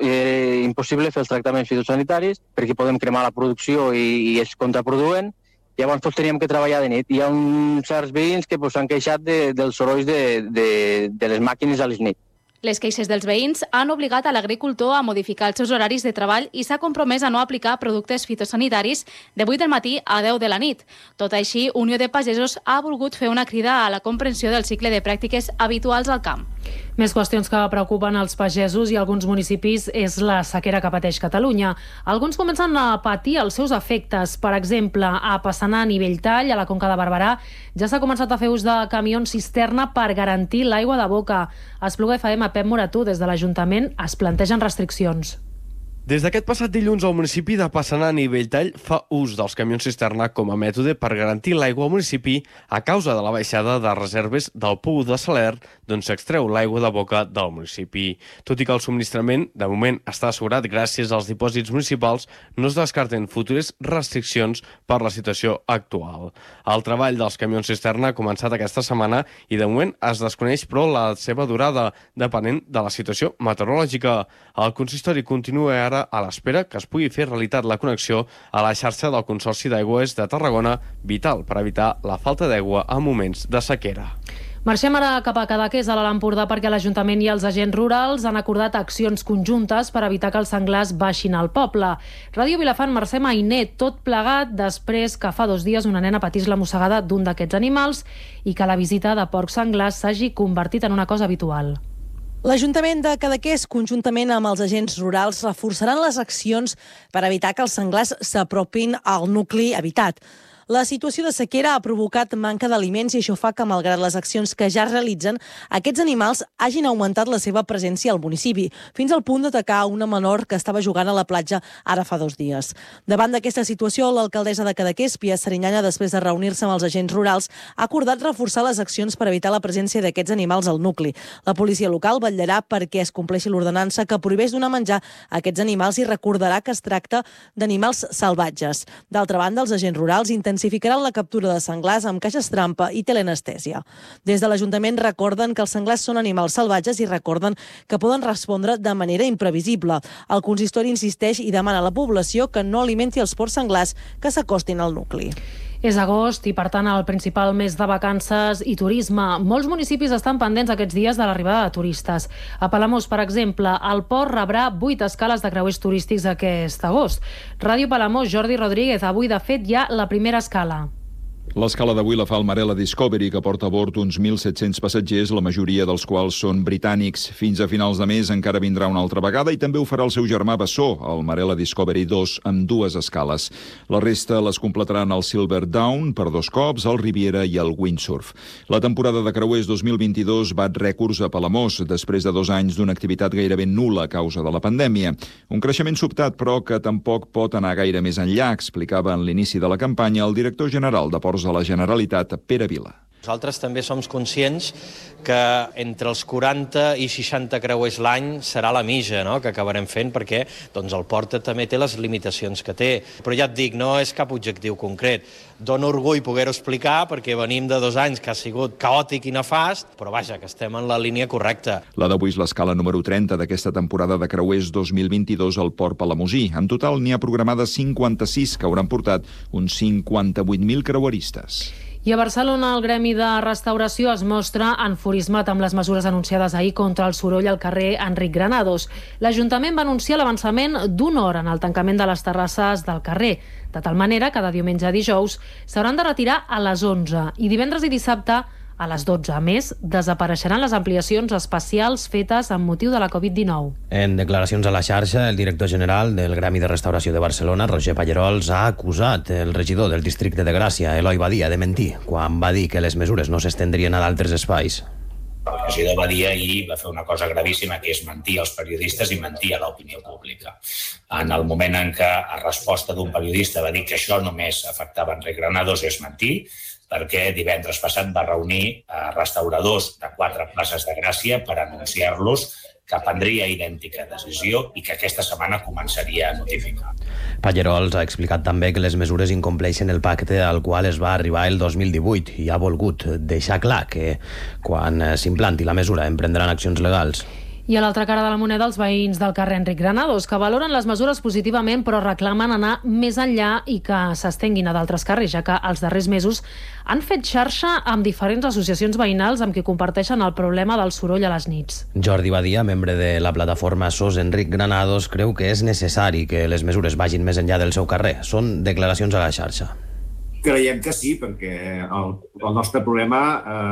era impossible fer els tractaments fitosanitaris perquè podem cremar la producció i, i és contraproduent. Llavors doncs, teníem que treballar de nit. Hi ha uns certs veïns que s'han doncs, queixat de, dels sorolls de, de, de les màquines a les nits. Les queixes dels veïns han obligat a l'agricultor a modificar els seus horaris de treball i s'ha compromès a no aplicar productes fitosanitaris de vuit del matí a deu de la nit. Tot així, Unió de Pagesos ha volgut fer una crida a la comprensió del cicle de pràctiques habituals al camp. Més qüestions que preocupen els pagesos i alguns municipis és la sequera que pateix Catalunya. Alguns comencen a patir els seus efectes. Per exemple, a Passanant i Belltall, a la Conca de Barberà, ja s'ha començat a fer ús de camions cisterna per garantir l'aigua de boca. A Espluga F M, Pep Moratú, des de l'Ajuntament, es plantegen restriccions. Des d'aquest passat dilluns, el municipi de Passanant i Belltall fa ús dels camions cisterna com a mètode per garantir l'aigua al municipi a causa de la baixada de reserves del pou de Saler, d'on s'extreu l'aigua de boca del municipi. Tot i que el subministrament, de moment, està assegurat gràcies als dipòsits municipals, no es descarten futures restriccions per la situació actual. El treball dels camions cisterna ha començat aquesta setmana i, de moment, es desconeix, però, la seva durada, depenent de la situació meteorològica. El consistori continua ara a l'espera que es pugui fer realitat la connexió a la xarxa del Consorci d'Aigües de Tarragona, vital per evitar la falta d'aigua en moments de sequera. Marxem ara cap a Cadaqués, a l'Alt Empordà, perquè l'Ajuntament i els agents rurals han acordat accions conjuntes per evitar que els senglars baixin al poble. Ràdio Vilafant, Mercè Mainet, tot plegat després que fa dos dies una nena patís la mossegada d'un d'aquests animals i que la visita de porcs senglars s'hagi convertit en una cosa habitual. L'Ajuntament de Cadaqués, conjuntament amb els agents rurals, reforçaran les accions per evitar que els senglars s'apropin al nucli habitat. La situació de sequera ha provocat manca d'aliments i això fa que, malgrat les accions que ja es realitzen, aquests animals hagin augmentat la seva presència al municipi, fins al punt d'atacar una menor que estava jugant a la platja ara fa dos dies. Davant d'aquesta situació, l'alcaldessa de Cadaqués, Pia Serinyana, després de reunir-se amb els agents rurals, ha acordat reforçar les accions per evitar la presència d'aquests animals al nucli. La policia local vetllarà perquè es compleixi l'ordenança que prohibeix donar menjar a aquests animals i recordarà que es tracta d'animals salvatges. D'altra banda, els agents rurals intensificaran la captura de senglars amb caixes trampa i telenestèsia. Des de l'Ajuntament recorden que els senglars són animals salvatges i recorden que poden respondre de manera imprevisible. El consistori insisteix i demana a la població que no alimenti els porcs senglars que s'acostin al nucli. És agost i, per tant, el principal mes de vacances i turisme. Molts municipis estan pendents aquests dies de l'arribada de turistes. A Palamós, per exemple, el port rebrà vuit escales de creuers turístics aquest agost. Ràdio Palamós, Jordi Rodríguez, avui, de fet, hi ha la primera escala. L'escala d'avui la fa el Marella Discovery, que porta a bord uns mil set-cents passatgers, la majoria dels quals són britànics. Fins a finals de mes encara vindrà una altra vegada i també ho farà el seu germà bessó, el Marella Discovery dos, amb dues escales. La resta les completaran el Silver Dawn per dos cops, el Riviera i el Windsurf. La temporada de creuers dos mil vint-i-dos bat rècords a Palamós, després de dos anys d'una activitat gairebé nul·la a causa de la pandèmia. Un creixement sobtat, però, que tampoc pot anar gaire més enllà, explicava en l'inici de la campanya el director general de Ports de la Generalitat, Pere Vila. Nosaltres també som conscients que entre els quaranta i seixanta creuers l'any serà la mitja, no?, que acabarem fent, perquè doncs, el port també té les limitacions que té. Però ja et dic, no és cap objectiu concret. Dóna orgull poder-ho explicar, perquè venim de dos anys que ha sigut caòtic i nefast, però vaja, que estem en la línia correcta. La d'avui és l'escala número trenta d'aquesta temporada de creuers dos mil vint-i-dos al port palamosí. En total n'hi ha programades cinquanta-sis, que hauran portat uns cinquanta-vuit mil creueristes. I a Barcelona el Gremi de Restauració es mostra enfurismat amb les mesures anunciades ahir contra el soroll al carrer Enric Granados. L'Ajuntament va anunciar l'avançament d'una hora en el tancament de les terrasses del carrer, de tal manera que de diumenge a dijous s'hauran de retirar a les onze i divendres i dissabte a les dotze. A més, desapareixeran les ampliacions especials fetes amb motiu de la covid dinou. En declaracions a la xarxa, el director general del Gremi de Restauració de Barcelona, Roger Pallerols, ha acusat el regidor del districte de Gràcia, Eloi Badia, de mentir, quan va dir que les mesures no s'estendrien a d'altres espais. El regidor Badia ahir va fer una cosa gravíssima, que és mentir als periodistes i mentir a l'opinió pública. En el moment en què, a resposta d'un periodista, va dir que això només afectava Enric Granados, és mentir, perquè divendres passat va reunir restauradors de quatre places de Gràcia per anunciar-los que prendria idèntica decisió i que aquesta setmana començaria a notificar. Pallerols ha explicat també que les mesures incompleixen el pacte al qual es va arribar el dos mil divuit i ha volgut deixar clar que quan s'implanti la mesura emprendran accions legals. I a l'altra cara de la moneda, els veïns del carrer Enric Granados, que valoren les mesures positivament però reclamen anar més enllà i que s'estenguin a d'altres carrers, ja que els darrers mesos han fet xarxa amb diferents associacions veïnals amb qui comparteixen el problema del soroll a les nits. Jordi Badia, membre de la plataforma S O S Enric Granados, creu que és necessari que les mesures vagin més enllà del seu carrer. Són declaracions a la xarxa. Creiem que sí, perquè el, el nostre problema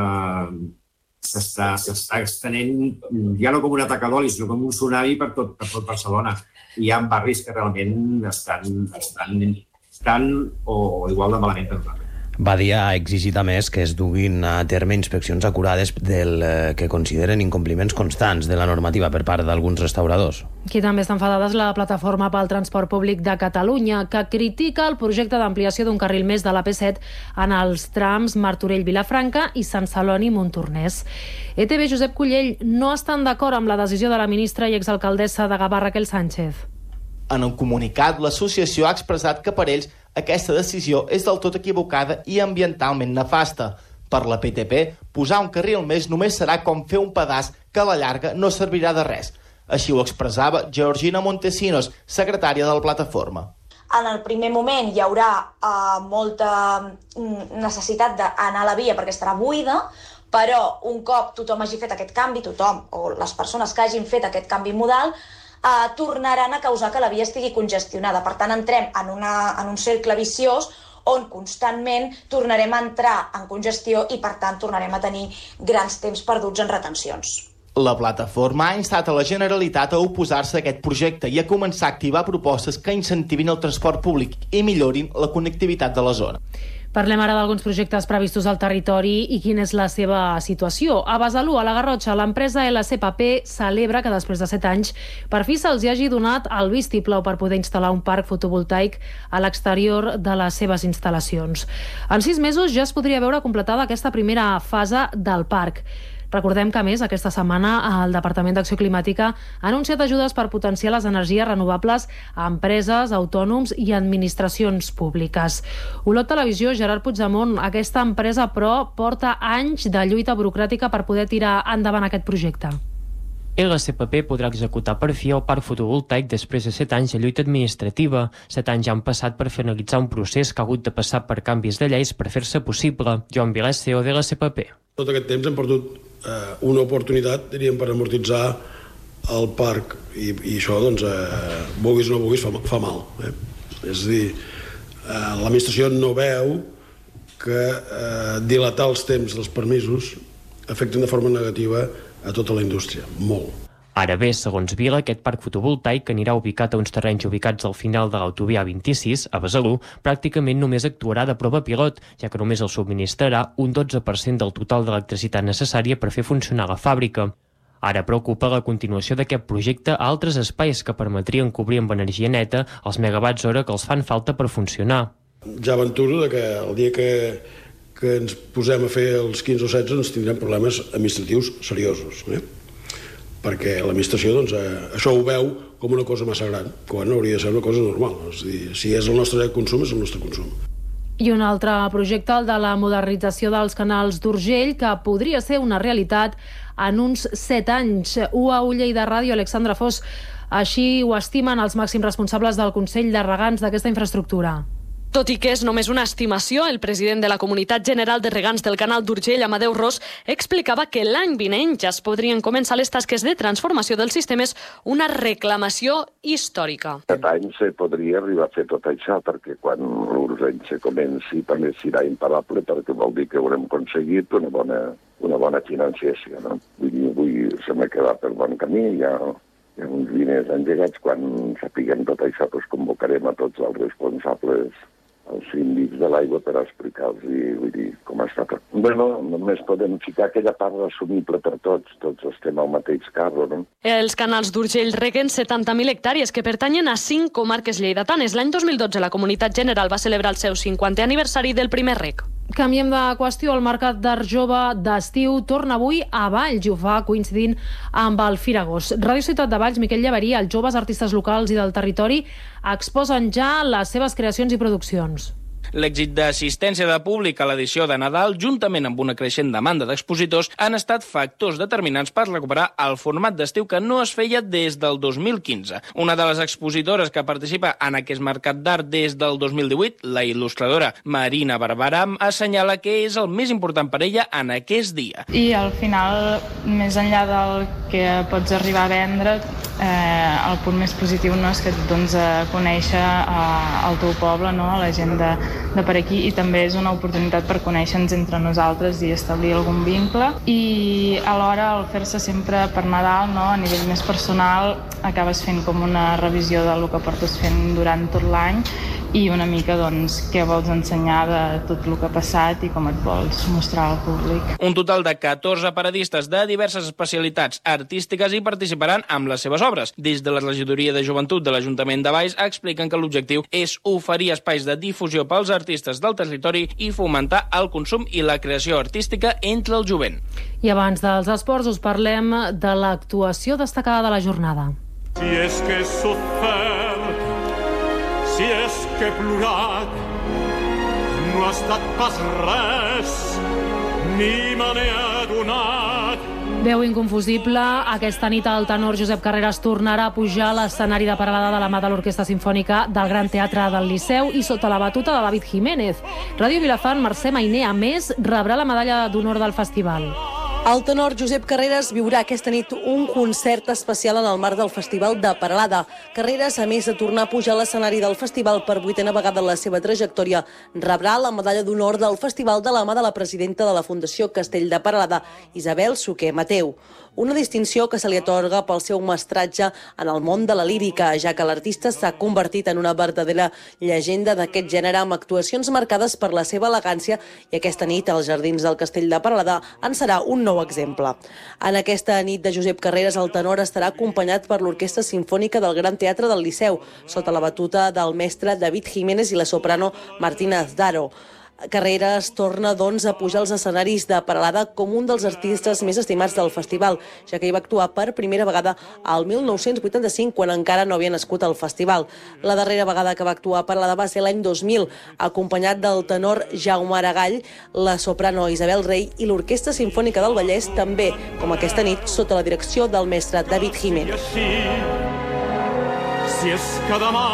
eh, s'està s'està extenent ja no com un atac a d'oli, sinó com un tsunami per tot, per tot Barcelona. Hi ha barris que realment estan, estan, estan o igual de malament que nosaltres. Badia ha exigit a més que es duguin a terme inspeccions acurades del que consideren incompliments constants de la normativa per part d'alguns restauradors. Qui també està enfadada és la Plataforma pel Transport Públic de Catalunya, que critica el projecte d'ampliació d'un carril més de l'A P set en els trams Martorell-Vilafranca i Sant Celoni-Montornès. E T V Josep Cullell no estan d'acord amb la decisió de la ministra i exalcaldessa de Gavà, Raquel Sánchez. En un comunicat, l'associació ha expressat que per ells aquesta decisió és del tot equivocada i ambientalment nefasta. Per la P T P, posar un carril més només serà com fer un pedaç que a la llarga no servirà de res. Així ho expressava Georgina Montesinos, secretària de la plataforma. En el primer moment hi haurà uh, molta necessitat d'anar a la via perquè estarà buida, però un cop tothom hagi fet aquest canvi, tothom o les persones que hagin fet aquest canvi modal, Uh, tornaran a causar que la via estigui congestionada. Per tant, entrem en, una, en un cercle viciós on constantment tornarem a entrar en congestió i, per tant, tornarem a tenir grans temps perduts en retencions. La plataforma ha instat a la Generalitat a oposar-se a aquest projecte i a començar a activar propostes que incentivin el transport públic i millorin la connectivitat de la zona. Parlem ara d'alguns projectes previstos al territori i quina és la seva situació. A Besalú, a la Garrotxa, l'empresa L C P P celebra que després de set anys per fi se'ls hi hagi donat el vistiplau per poder instal·lar un parc fotovoltaic a l'exterior de les seves instal·lacions. En sis mesos ja es podria veure completada aquesta primera fase del parc. Recordem que, a més, aquesta setmana el Departament d'Acció Climàtica ha anunciat ajudes per potenciar les energies renovables a empreses, autònoms i administracions públiques. Olot Televisió, Gerard Puigdemont, aquesta empresa, però, porta anys de lluita burocràtica per poder tirar endavant aquest projecte. L C P P podrà executar per fi el parc fotovoltaic després de set anys de lluita administrativa. Set anys ja han passat per finalitzar un procés que ha hagut de passar per canvis de lleis per fer-se possible. Joan Vilés, C E O de L C P P. Tot aquest temps hem perdut eh, una oportunitat, diríem, per amortitzar el parc i, i això, doncs, eh, vulguis o no vulguis, fa, fa mal. Eh? És a dir, eh, l'administració no veu que eh, dilatar els temps dels permisos afecten de forma negativa a tota la indústria, molt. Ara bé, segons Vila, aquest parc fotovoltaic anirà ubicat a uns terrenys ubicats al final de l'autovia vint-i-sis, a Besalú, pràcticament només actuarà de prova pilot, ja que només el subministrarà un dotze per cent del total d'electricitat necessària per fer funcionar la fàbrica. Ara preocupa la continuació d'aquest projecte a altres espais que permetrien cobrir amb energia neta els megawatts hora que els fan falta per funcionar. Ja aventuro que el dia que, que ens posem a fer els quinze o setze ens tindrem problemes administratius seriosos, eh? Perquè l'administració doncs, eh, això ho veu com una cosa massa gran, quan hauria de ser una cosa normal. És a dir, si és el nostre consum, és el nostre consum. I un altre projecte, el de la modernització dels canals d'Urgell, que podria ser una realitat en uns set anys. U A U Lleida Ràdio, Alexandra Fos, així ho estimen els màxims responsables del Consell de Regants d'aquesta infraestructura. Tot i que és només una estimació, el president de la Comunitat General de Regants del Canal d'Urgell, Amadeu Ros, explicava que l'any vinent ja es podrien començar les tasques de transformació dels sistemes, una reclamació històrica. Aquest any se podria arribar a fer tot això, perquè quan l'Urgell se comenci també serà imparable, perquè vol dir que haurem aconseguit una bona, una bona financiació. No? Vull dir, avui se m'ha quedat pel bon camí, ja... Hi ha uns diners engegats. Quan sapiguem tot això, doncs convocarem a tots els responsables, els síndics de l'aigua, per explicar-los i vull dir com està tot. Bueno, només podem ficar aquella part assumible per tots, tots estem al mateix carro, no? Els canals d'Urgell reguen setanta mil hectàrees que pertanyen a cinc comarques lleidatanes. L'any dos mil dotze la Comunitat General va celebrar el seu cinquantè aniversari del primer reg. Canviem de qüestió. El Mercat d'Art Jove d'estiu torna avui a Valls i ho fa coincidint amb el Firagós. Ràdio Ciutat de Valls, Miquel Llaverí, els joves artistes locals i del territori exposen ja les seves creacions i produccions. L'èxit d'assistència de públic a l'edició de Nadal, juntament amb una creixent demanda d'expositors, han estat factors determinants per recuperar el format d'estiu que no es feia des del dos mil quinze. Una de les expositores que participa en aquest mercat d'art des del dos mil divuit, la il·lustradora Marina Barbaram, assenyala que és el més important per ella en aquest dia. I al final, més enllà del que pots arribar a vendre, eh, el punt més positiu no, és que et dones a conèixer eh, el teu poble, no, la gent de de per aquí, i també és una oportunitat per conèixer-nos entre nosaltres i establir algun vincle. I alhora, al fer-se sempre per Nadal, no, a nivell més personal, acabes fent com una revisió del que portes fent durant tot l'any i una mica, doncs, què vols ensenyar de tot el que ha passat i com et vols mostrar al públic. Un total de catorze paradistes de diverses especialitats artístiques hi participaran amb les seves obres. Des de la regidoria de joventut de l'Ajuntament de Valls expliquen que l'objectiu és oferir espais de difusió pels artistes del territori i fomentar el consum i la creació artística entre el jovent. I abans dels esports us parlem de l'actuació destacada de la jornada. Si és que he sofert, si és que he plorat, no ha estat pas res, ni me n'he adonat. Veu inconfusible, aquesta nit el tenor Josep Carreras tornarà a pujar a l'escenari de Peralada de la mà de l'Orquestra Simfònica del Gran Teatre del Liceu i sota la batuta de David Jiménez. Ràdio Vilafant, Mercè Mainé, a més, rebrà la medalla d'honor del festival. El tenor Josep Carreras viurà aquesta nit un concert especial en el marc del Festival de Peralada. Carreras, a més de tornar a pujar a l'escenari del festival per vuitena vegada en la seva trajectòria, rebrà la medalla d'honor del festival de la mà de la presidenta de la Fundació Castell de Peralada, Isabel Suquer Mateu. Una distinció que se li atorga pel seu mestratge en el món de la lírica, ja que l'artista s'ha convertit en una verdadera llegenda d'aquest gènere amb actuacions marcades per la seva elegància i aquesta nit als Jardins del Castell de Peralada en serà un nou exemple. En aquesta nit de Josep Carreras, el tenor estarà acompanyat per l'Orquestra Simfònica del Gran Teatre del Liceu, sota la batuta del mestre David Jiménez i la soprano Martina Zdaro. Carreras torna, doncs, a pujar als escenaris de Peralada com un dels artistes més estimats del festival, ja que hi va actuar per primera vegada al mil nou-cents vuitanta-cinc, quan encara no havia nascut el festival. La darrera vegada que va actuar a Peralada va ser l'any dos mil, acompanyat del tenor Jaume Aragall, la soprano Isabel Rey i l'Orquestra Simfònica del Vallès, també, com aquesta nit, sota la direcció del mestre David Jiménez. Si és que demà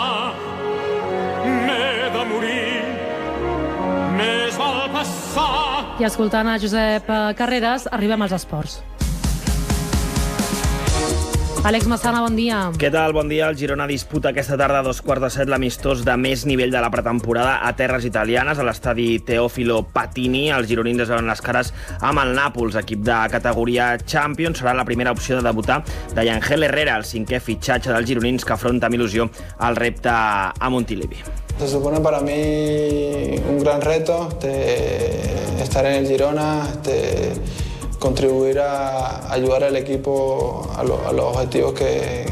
m'he de morir, més val passar. I escoltant a Josep Carreras, arribem als esports. Àlex Massana, bon dia. Què tal? Bon dia. El Girona disputa aquesta tarda a dos quarts de set l'amistós de més nivell de la pretemporada a terres italianes, a l'estadi Teofilo Patini. Els gironins es veuen les cares amb el Nàpols, equip de categoria Champions. Serà la primera opció de debutar de Yangel Herrera, el cinquè fitxatge dels gironins que afronta amb il·lusió el repte a Montilivi. Se supone para mí un gran reto este, estar en el Girona, este, contribuir a ayudar al equipo a, lo, a los objetivos que,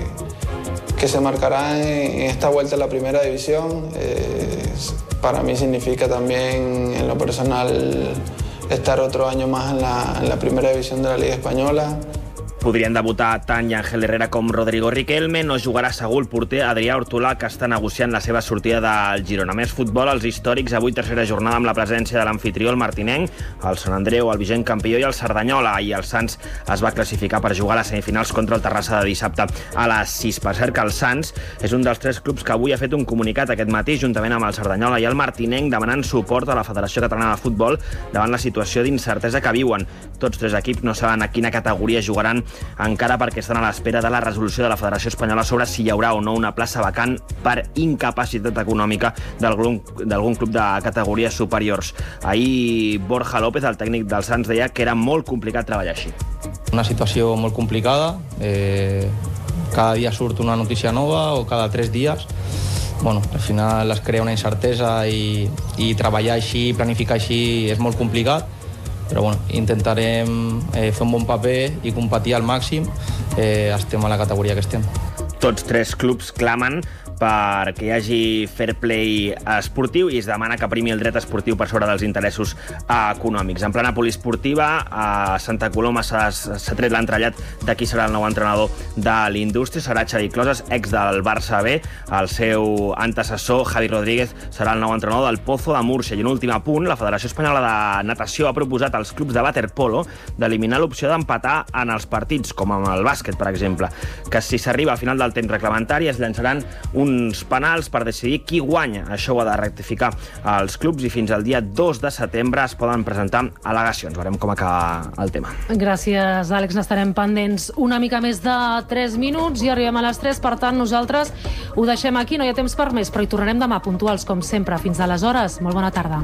que se marcarán en esta vuelta a la primera división. Eh, para mí significa también en lo personal estar otro año más en la, en la primera división de la Liga Española. Podrien debutar tant Yangel Herrera com Rodrigo Riquelme. No jugarà segur el porter Adrià Hortolà, que està negociant la seva sortida del Girona. Més futbol, els històrics, avui tercera jornada amb la presència de l'amfitrió, el martinenc, el Sant Andreu, el vigent campió i el Cerdanyola. I el Sants es va classificar per jugar a les semifinals contra el Terrassa de dissabte a les sis. Per cert que el Sants és un dels tres clubs que avui ha fet un comunicat aquest matí, juntament amb el Cerdanyola i el martinenc, demanant suport a la Federació Catalana de Futbol davant la situació d'incertesa que viuen. Tots tres equips no saben a quina categoria jugaran encara, perquè estan a l'espera de la resolució de la Federació Espanyola sobre si hi haurà o no una plaça vacant per incapacitat econòmica d'algun club de categories superiors. Ahir Borja López, el tècnic del Sants, deia que era molt complicat treballar així. Una situació molt complicada, eh, cada dia surt una notícia nova o cada tres dies. Bueno, al final es crea una incertesa i, i treballar així, planificar així és molt complicat. Però bueno, intentarem eh, fer un bon paper i competir al màxim. Eh, estem a la categoria que estem. Tots tres clubs clamen perquè hi hagi fair play esportiu i es demana que primi el dret esportiu per sobre dels interessos econòmics. En plena poliesportiva, a Santa Coloma s'ha tret l'entrellat de qui serà el nou entrenador de l'Indústria. Serà Xavi Closes, ex del Barça B. El seu antecessor, Javi Rodríguez, serà el nou entrenador del Pozo de Múrcia. I un últim apunt, la Federació Espanyola de Natació ha proposat als clubs de waterpolo d'eliminar l'opció d'empatar en els partits, com amb el bàsquet, per exemple, que si s'arriba al final del temps reglamentari es llançaran uns penals per decidir qui guanya. Això ho ha de rectificar els clubs i fins al dia dos de setembre es poden presentar al·legacions. Veurem com acaba el tema. Gràcies, Àlex. N'estarem pendents una mica més de tres minuts i arribem a les tres. Per tant, nosaltres ho deixem aquí. No hi ha temps per més, però hi tornarem demà puntuals, com sempre. Fins aleshores, molt bona tarda.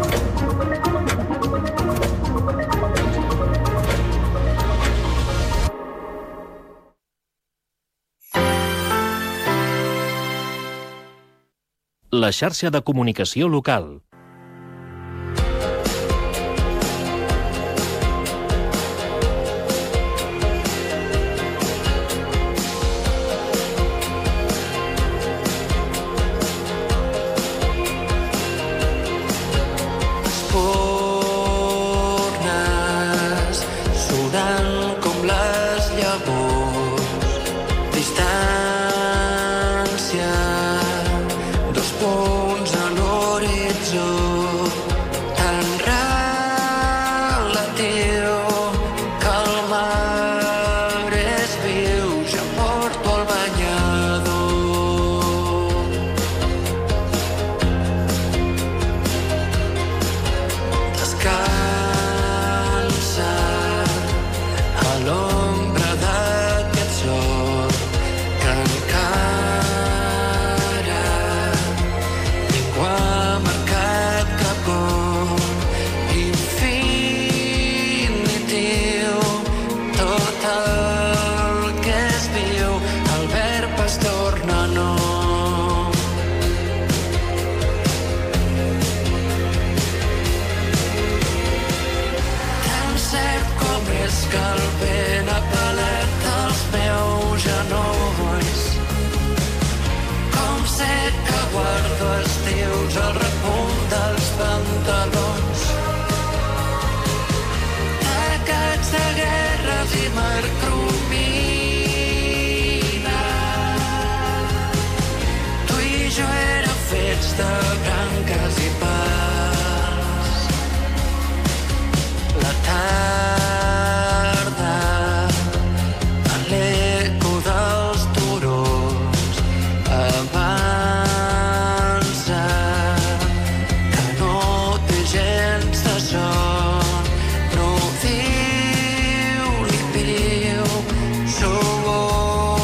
La xarxa de comunicació local. Diu ni piu, sou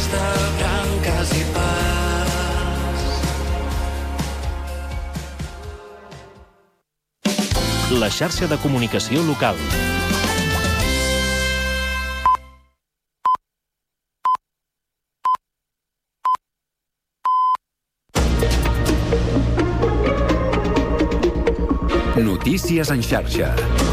de branques i pas. La xarxa de comunicació local. Notícies en xarxa.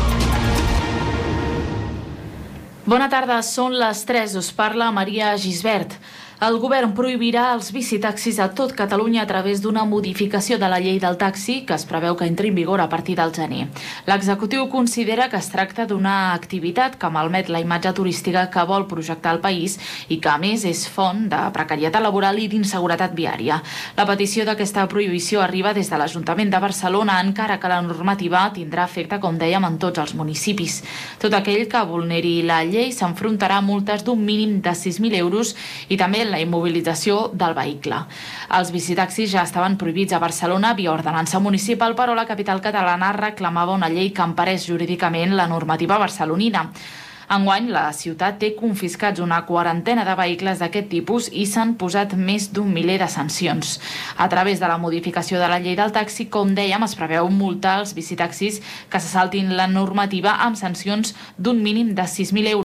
Bona tarda, són les tres, us parla Maria Gisbert. El govern prohibirà els bicitaxis a tot Catalunya a través d'una modificació de la llei del taxi que es preveu que entri en vigor a partir del gener. L'executiu considera que es tracta d'una activitat que malmet la imatge turística que vol projectar el país i que, a més, és font de precarietat laboral i d'inseguretat viària. La petició d'aquesta prohibició arriba des de l'Ajuntament de Barcelona, encara que la normativa tindrà efecte, com dèiem, en tots els municipis. Tot aquell que vulneri la llei s'enfrontarà a multes d'un mínim de sis mil euros i també la immobilització del vehicle. Els bicitaxis ja estaven prohibits a Barcelona via ordenança municipal, però la capital catalana reclamava una llei que emparés jurídicament la normativa barcelonina. Enguany, la ciutat té confiscats una quarantena de vehicles d'aquest tipus i s'han posat més d'un miler de sancions. A través de la modificació de la llei del taxi, com dèiem, es preveu multar els bicitaxis que se saltin la normativa amb sancions d'un mínim de sis mil euros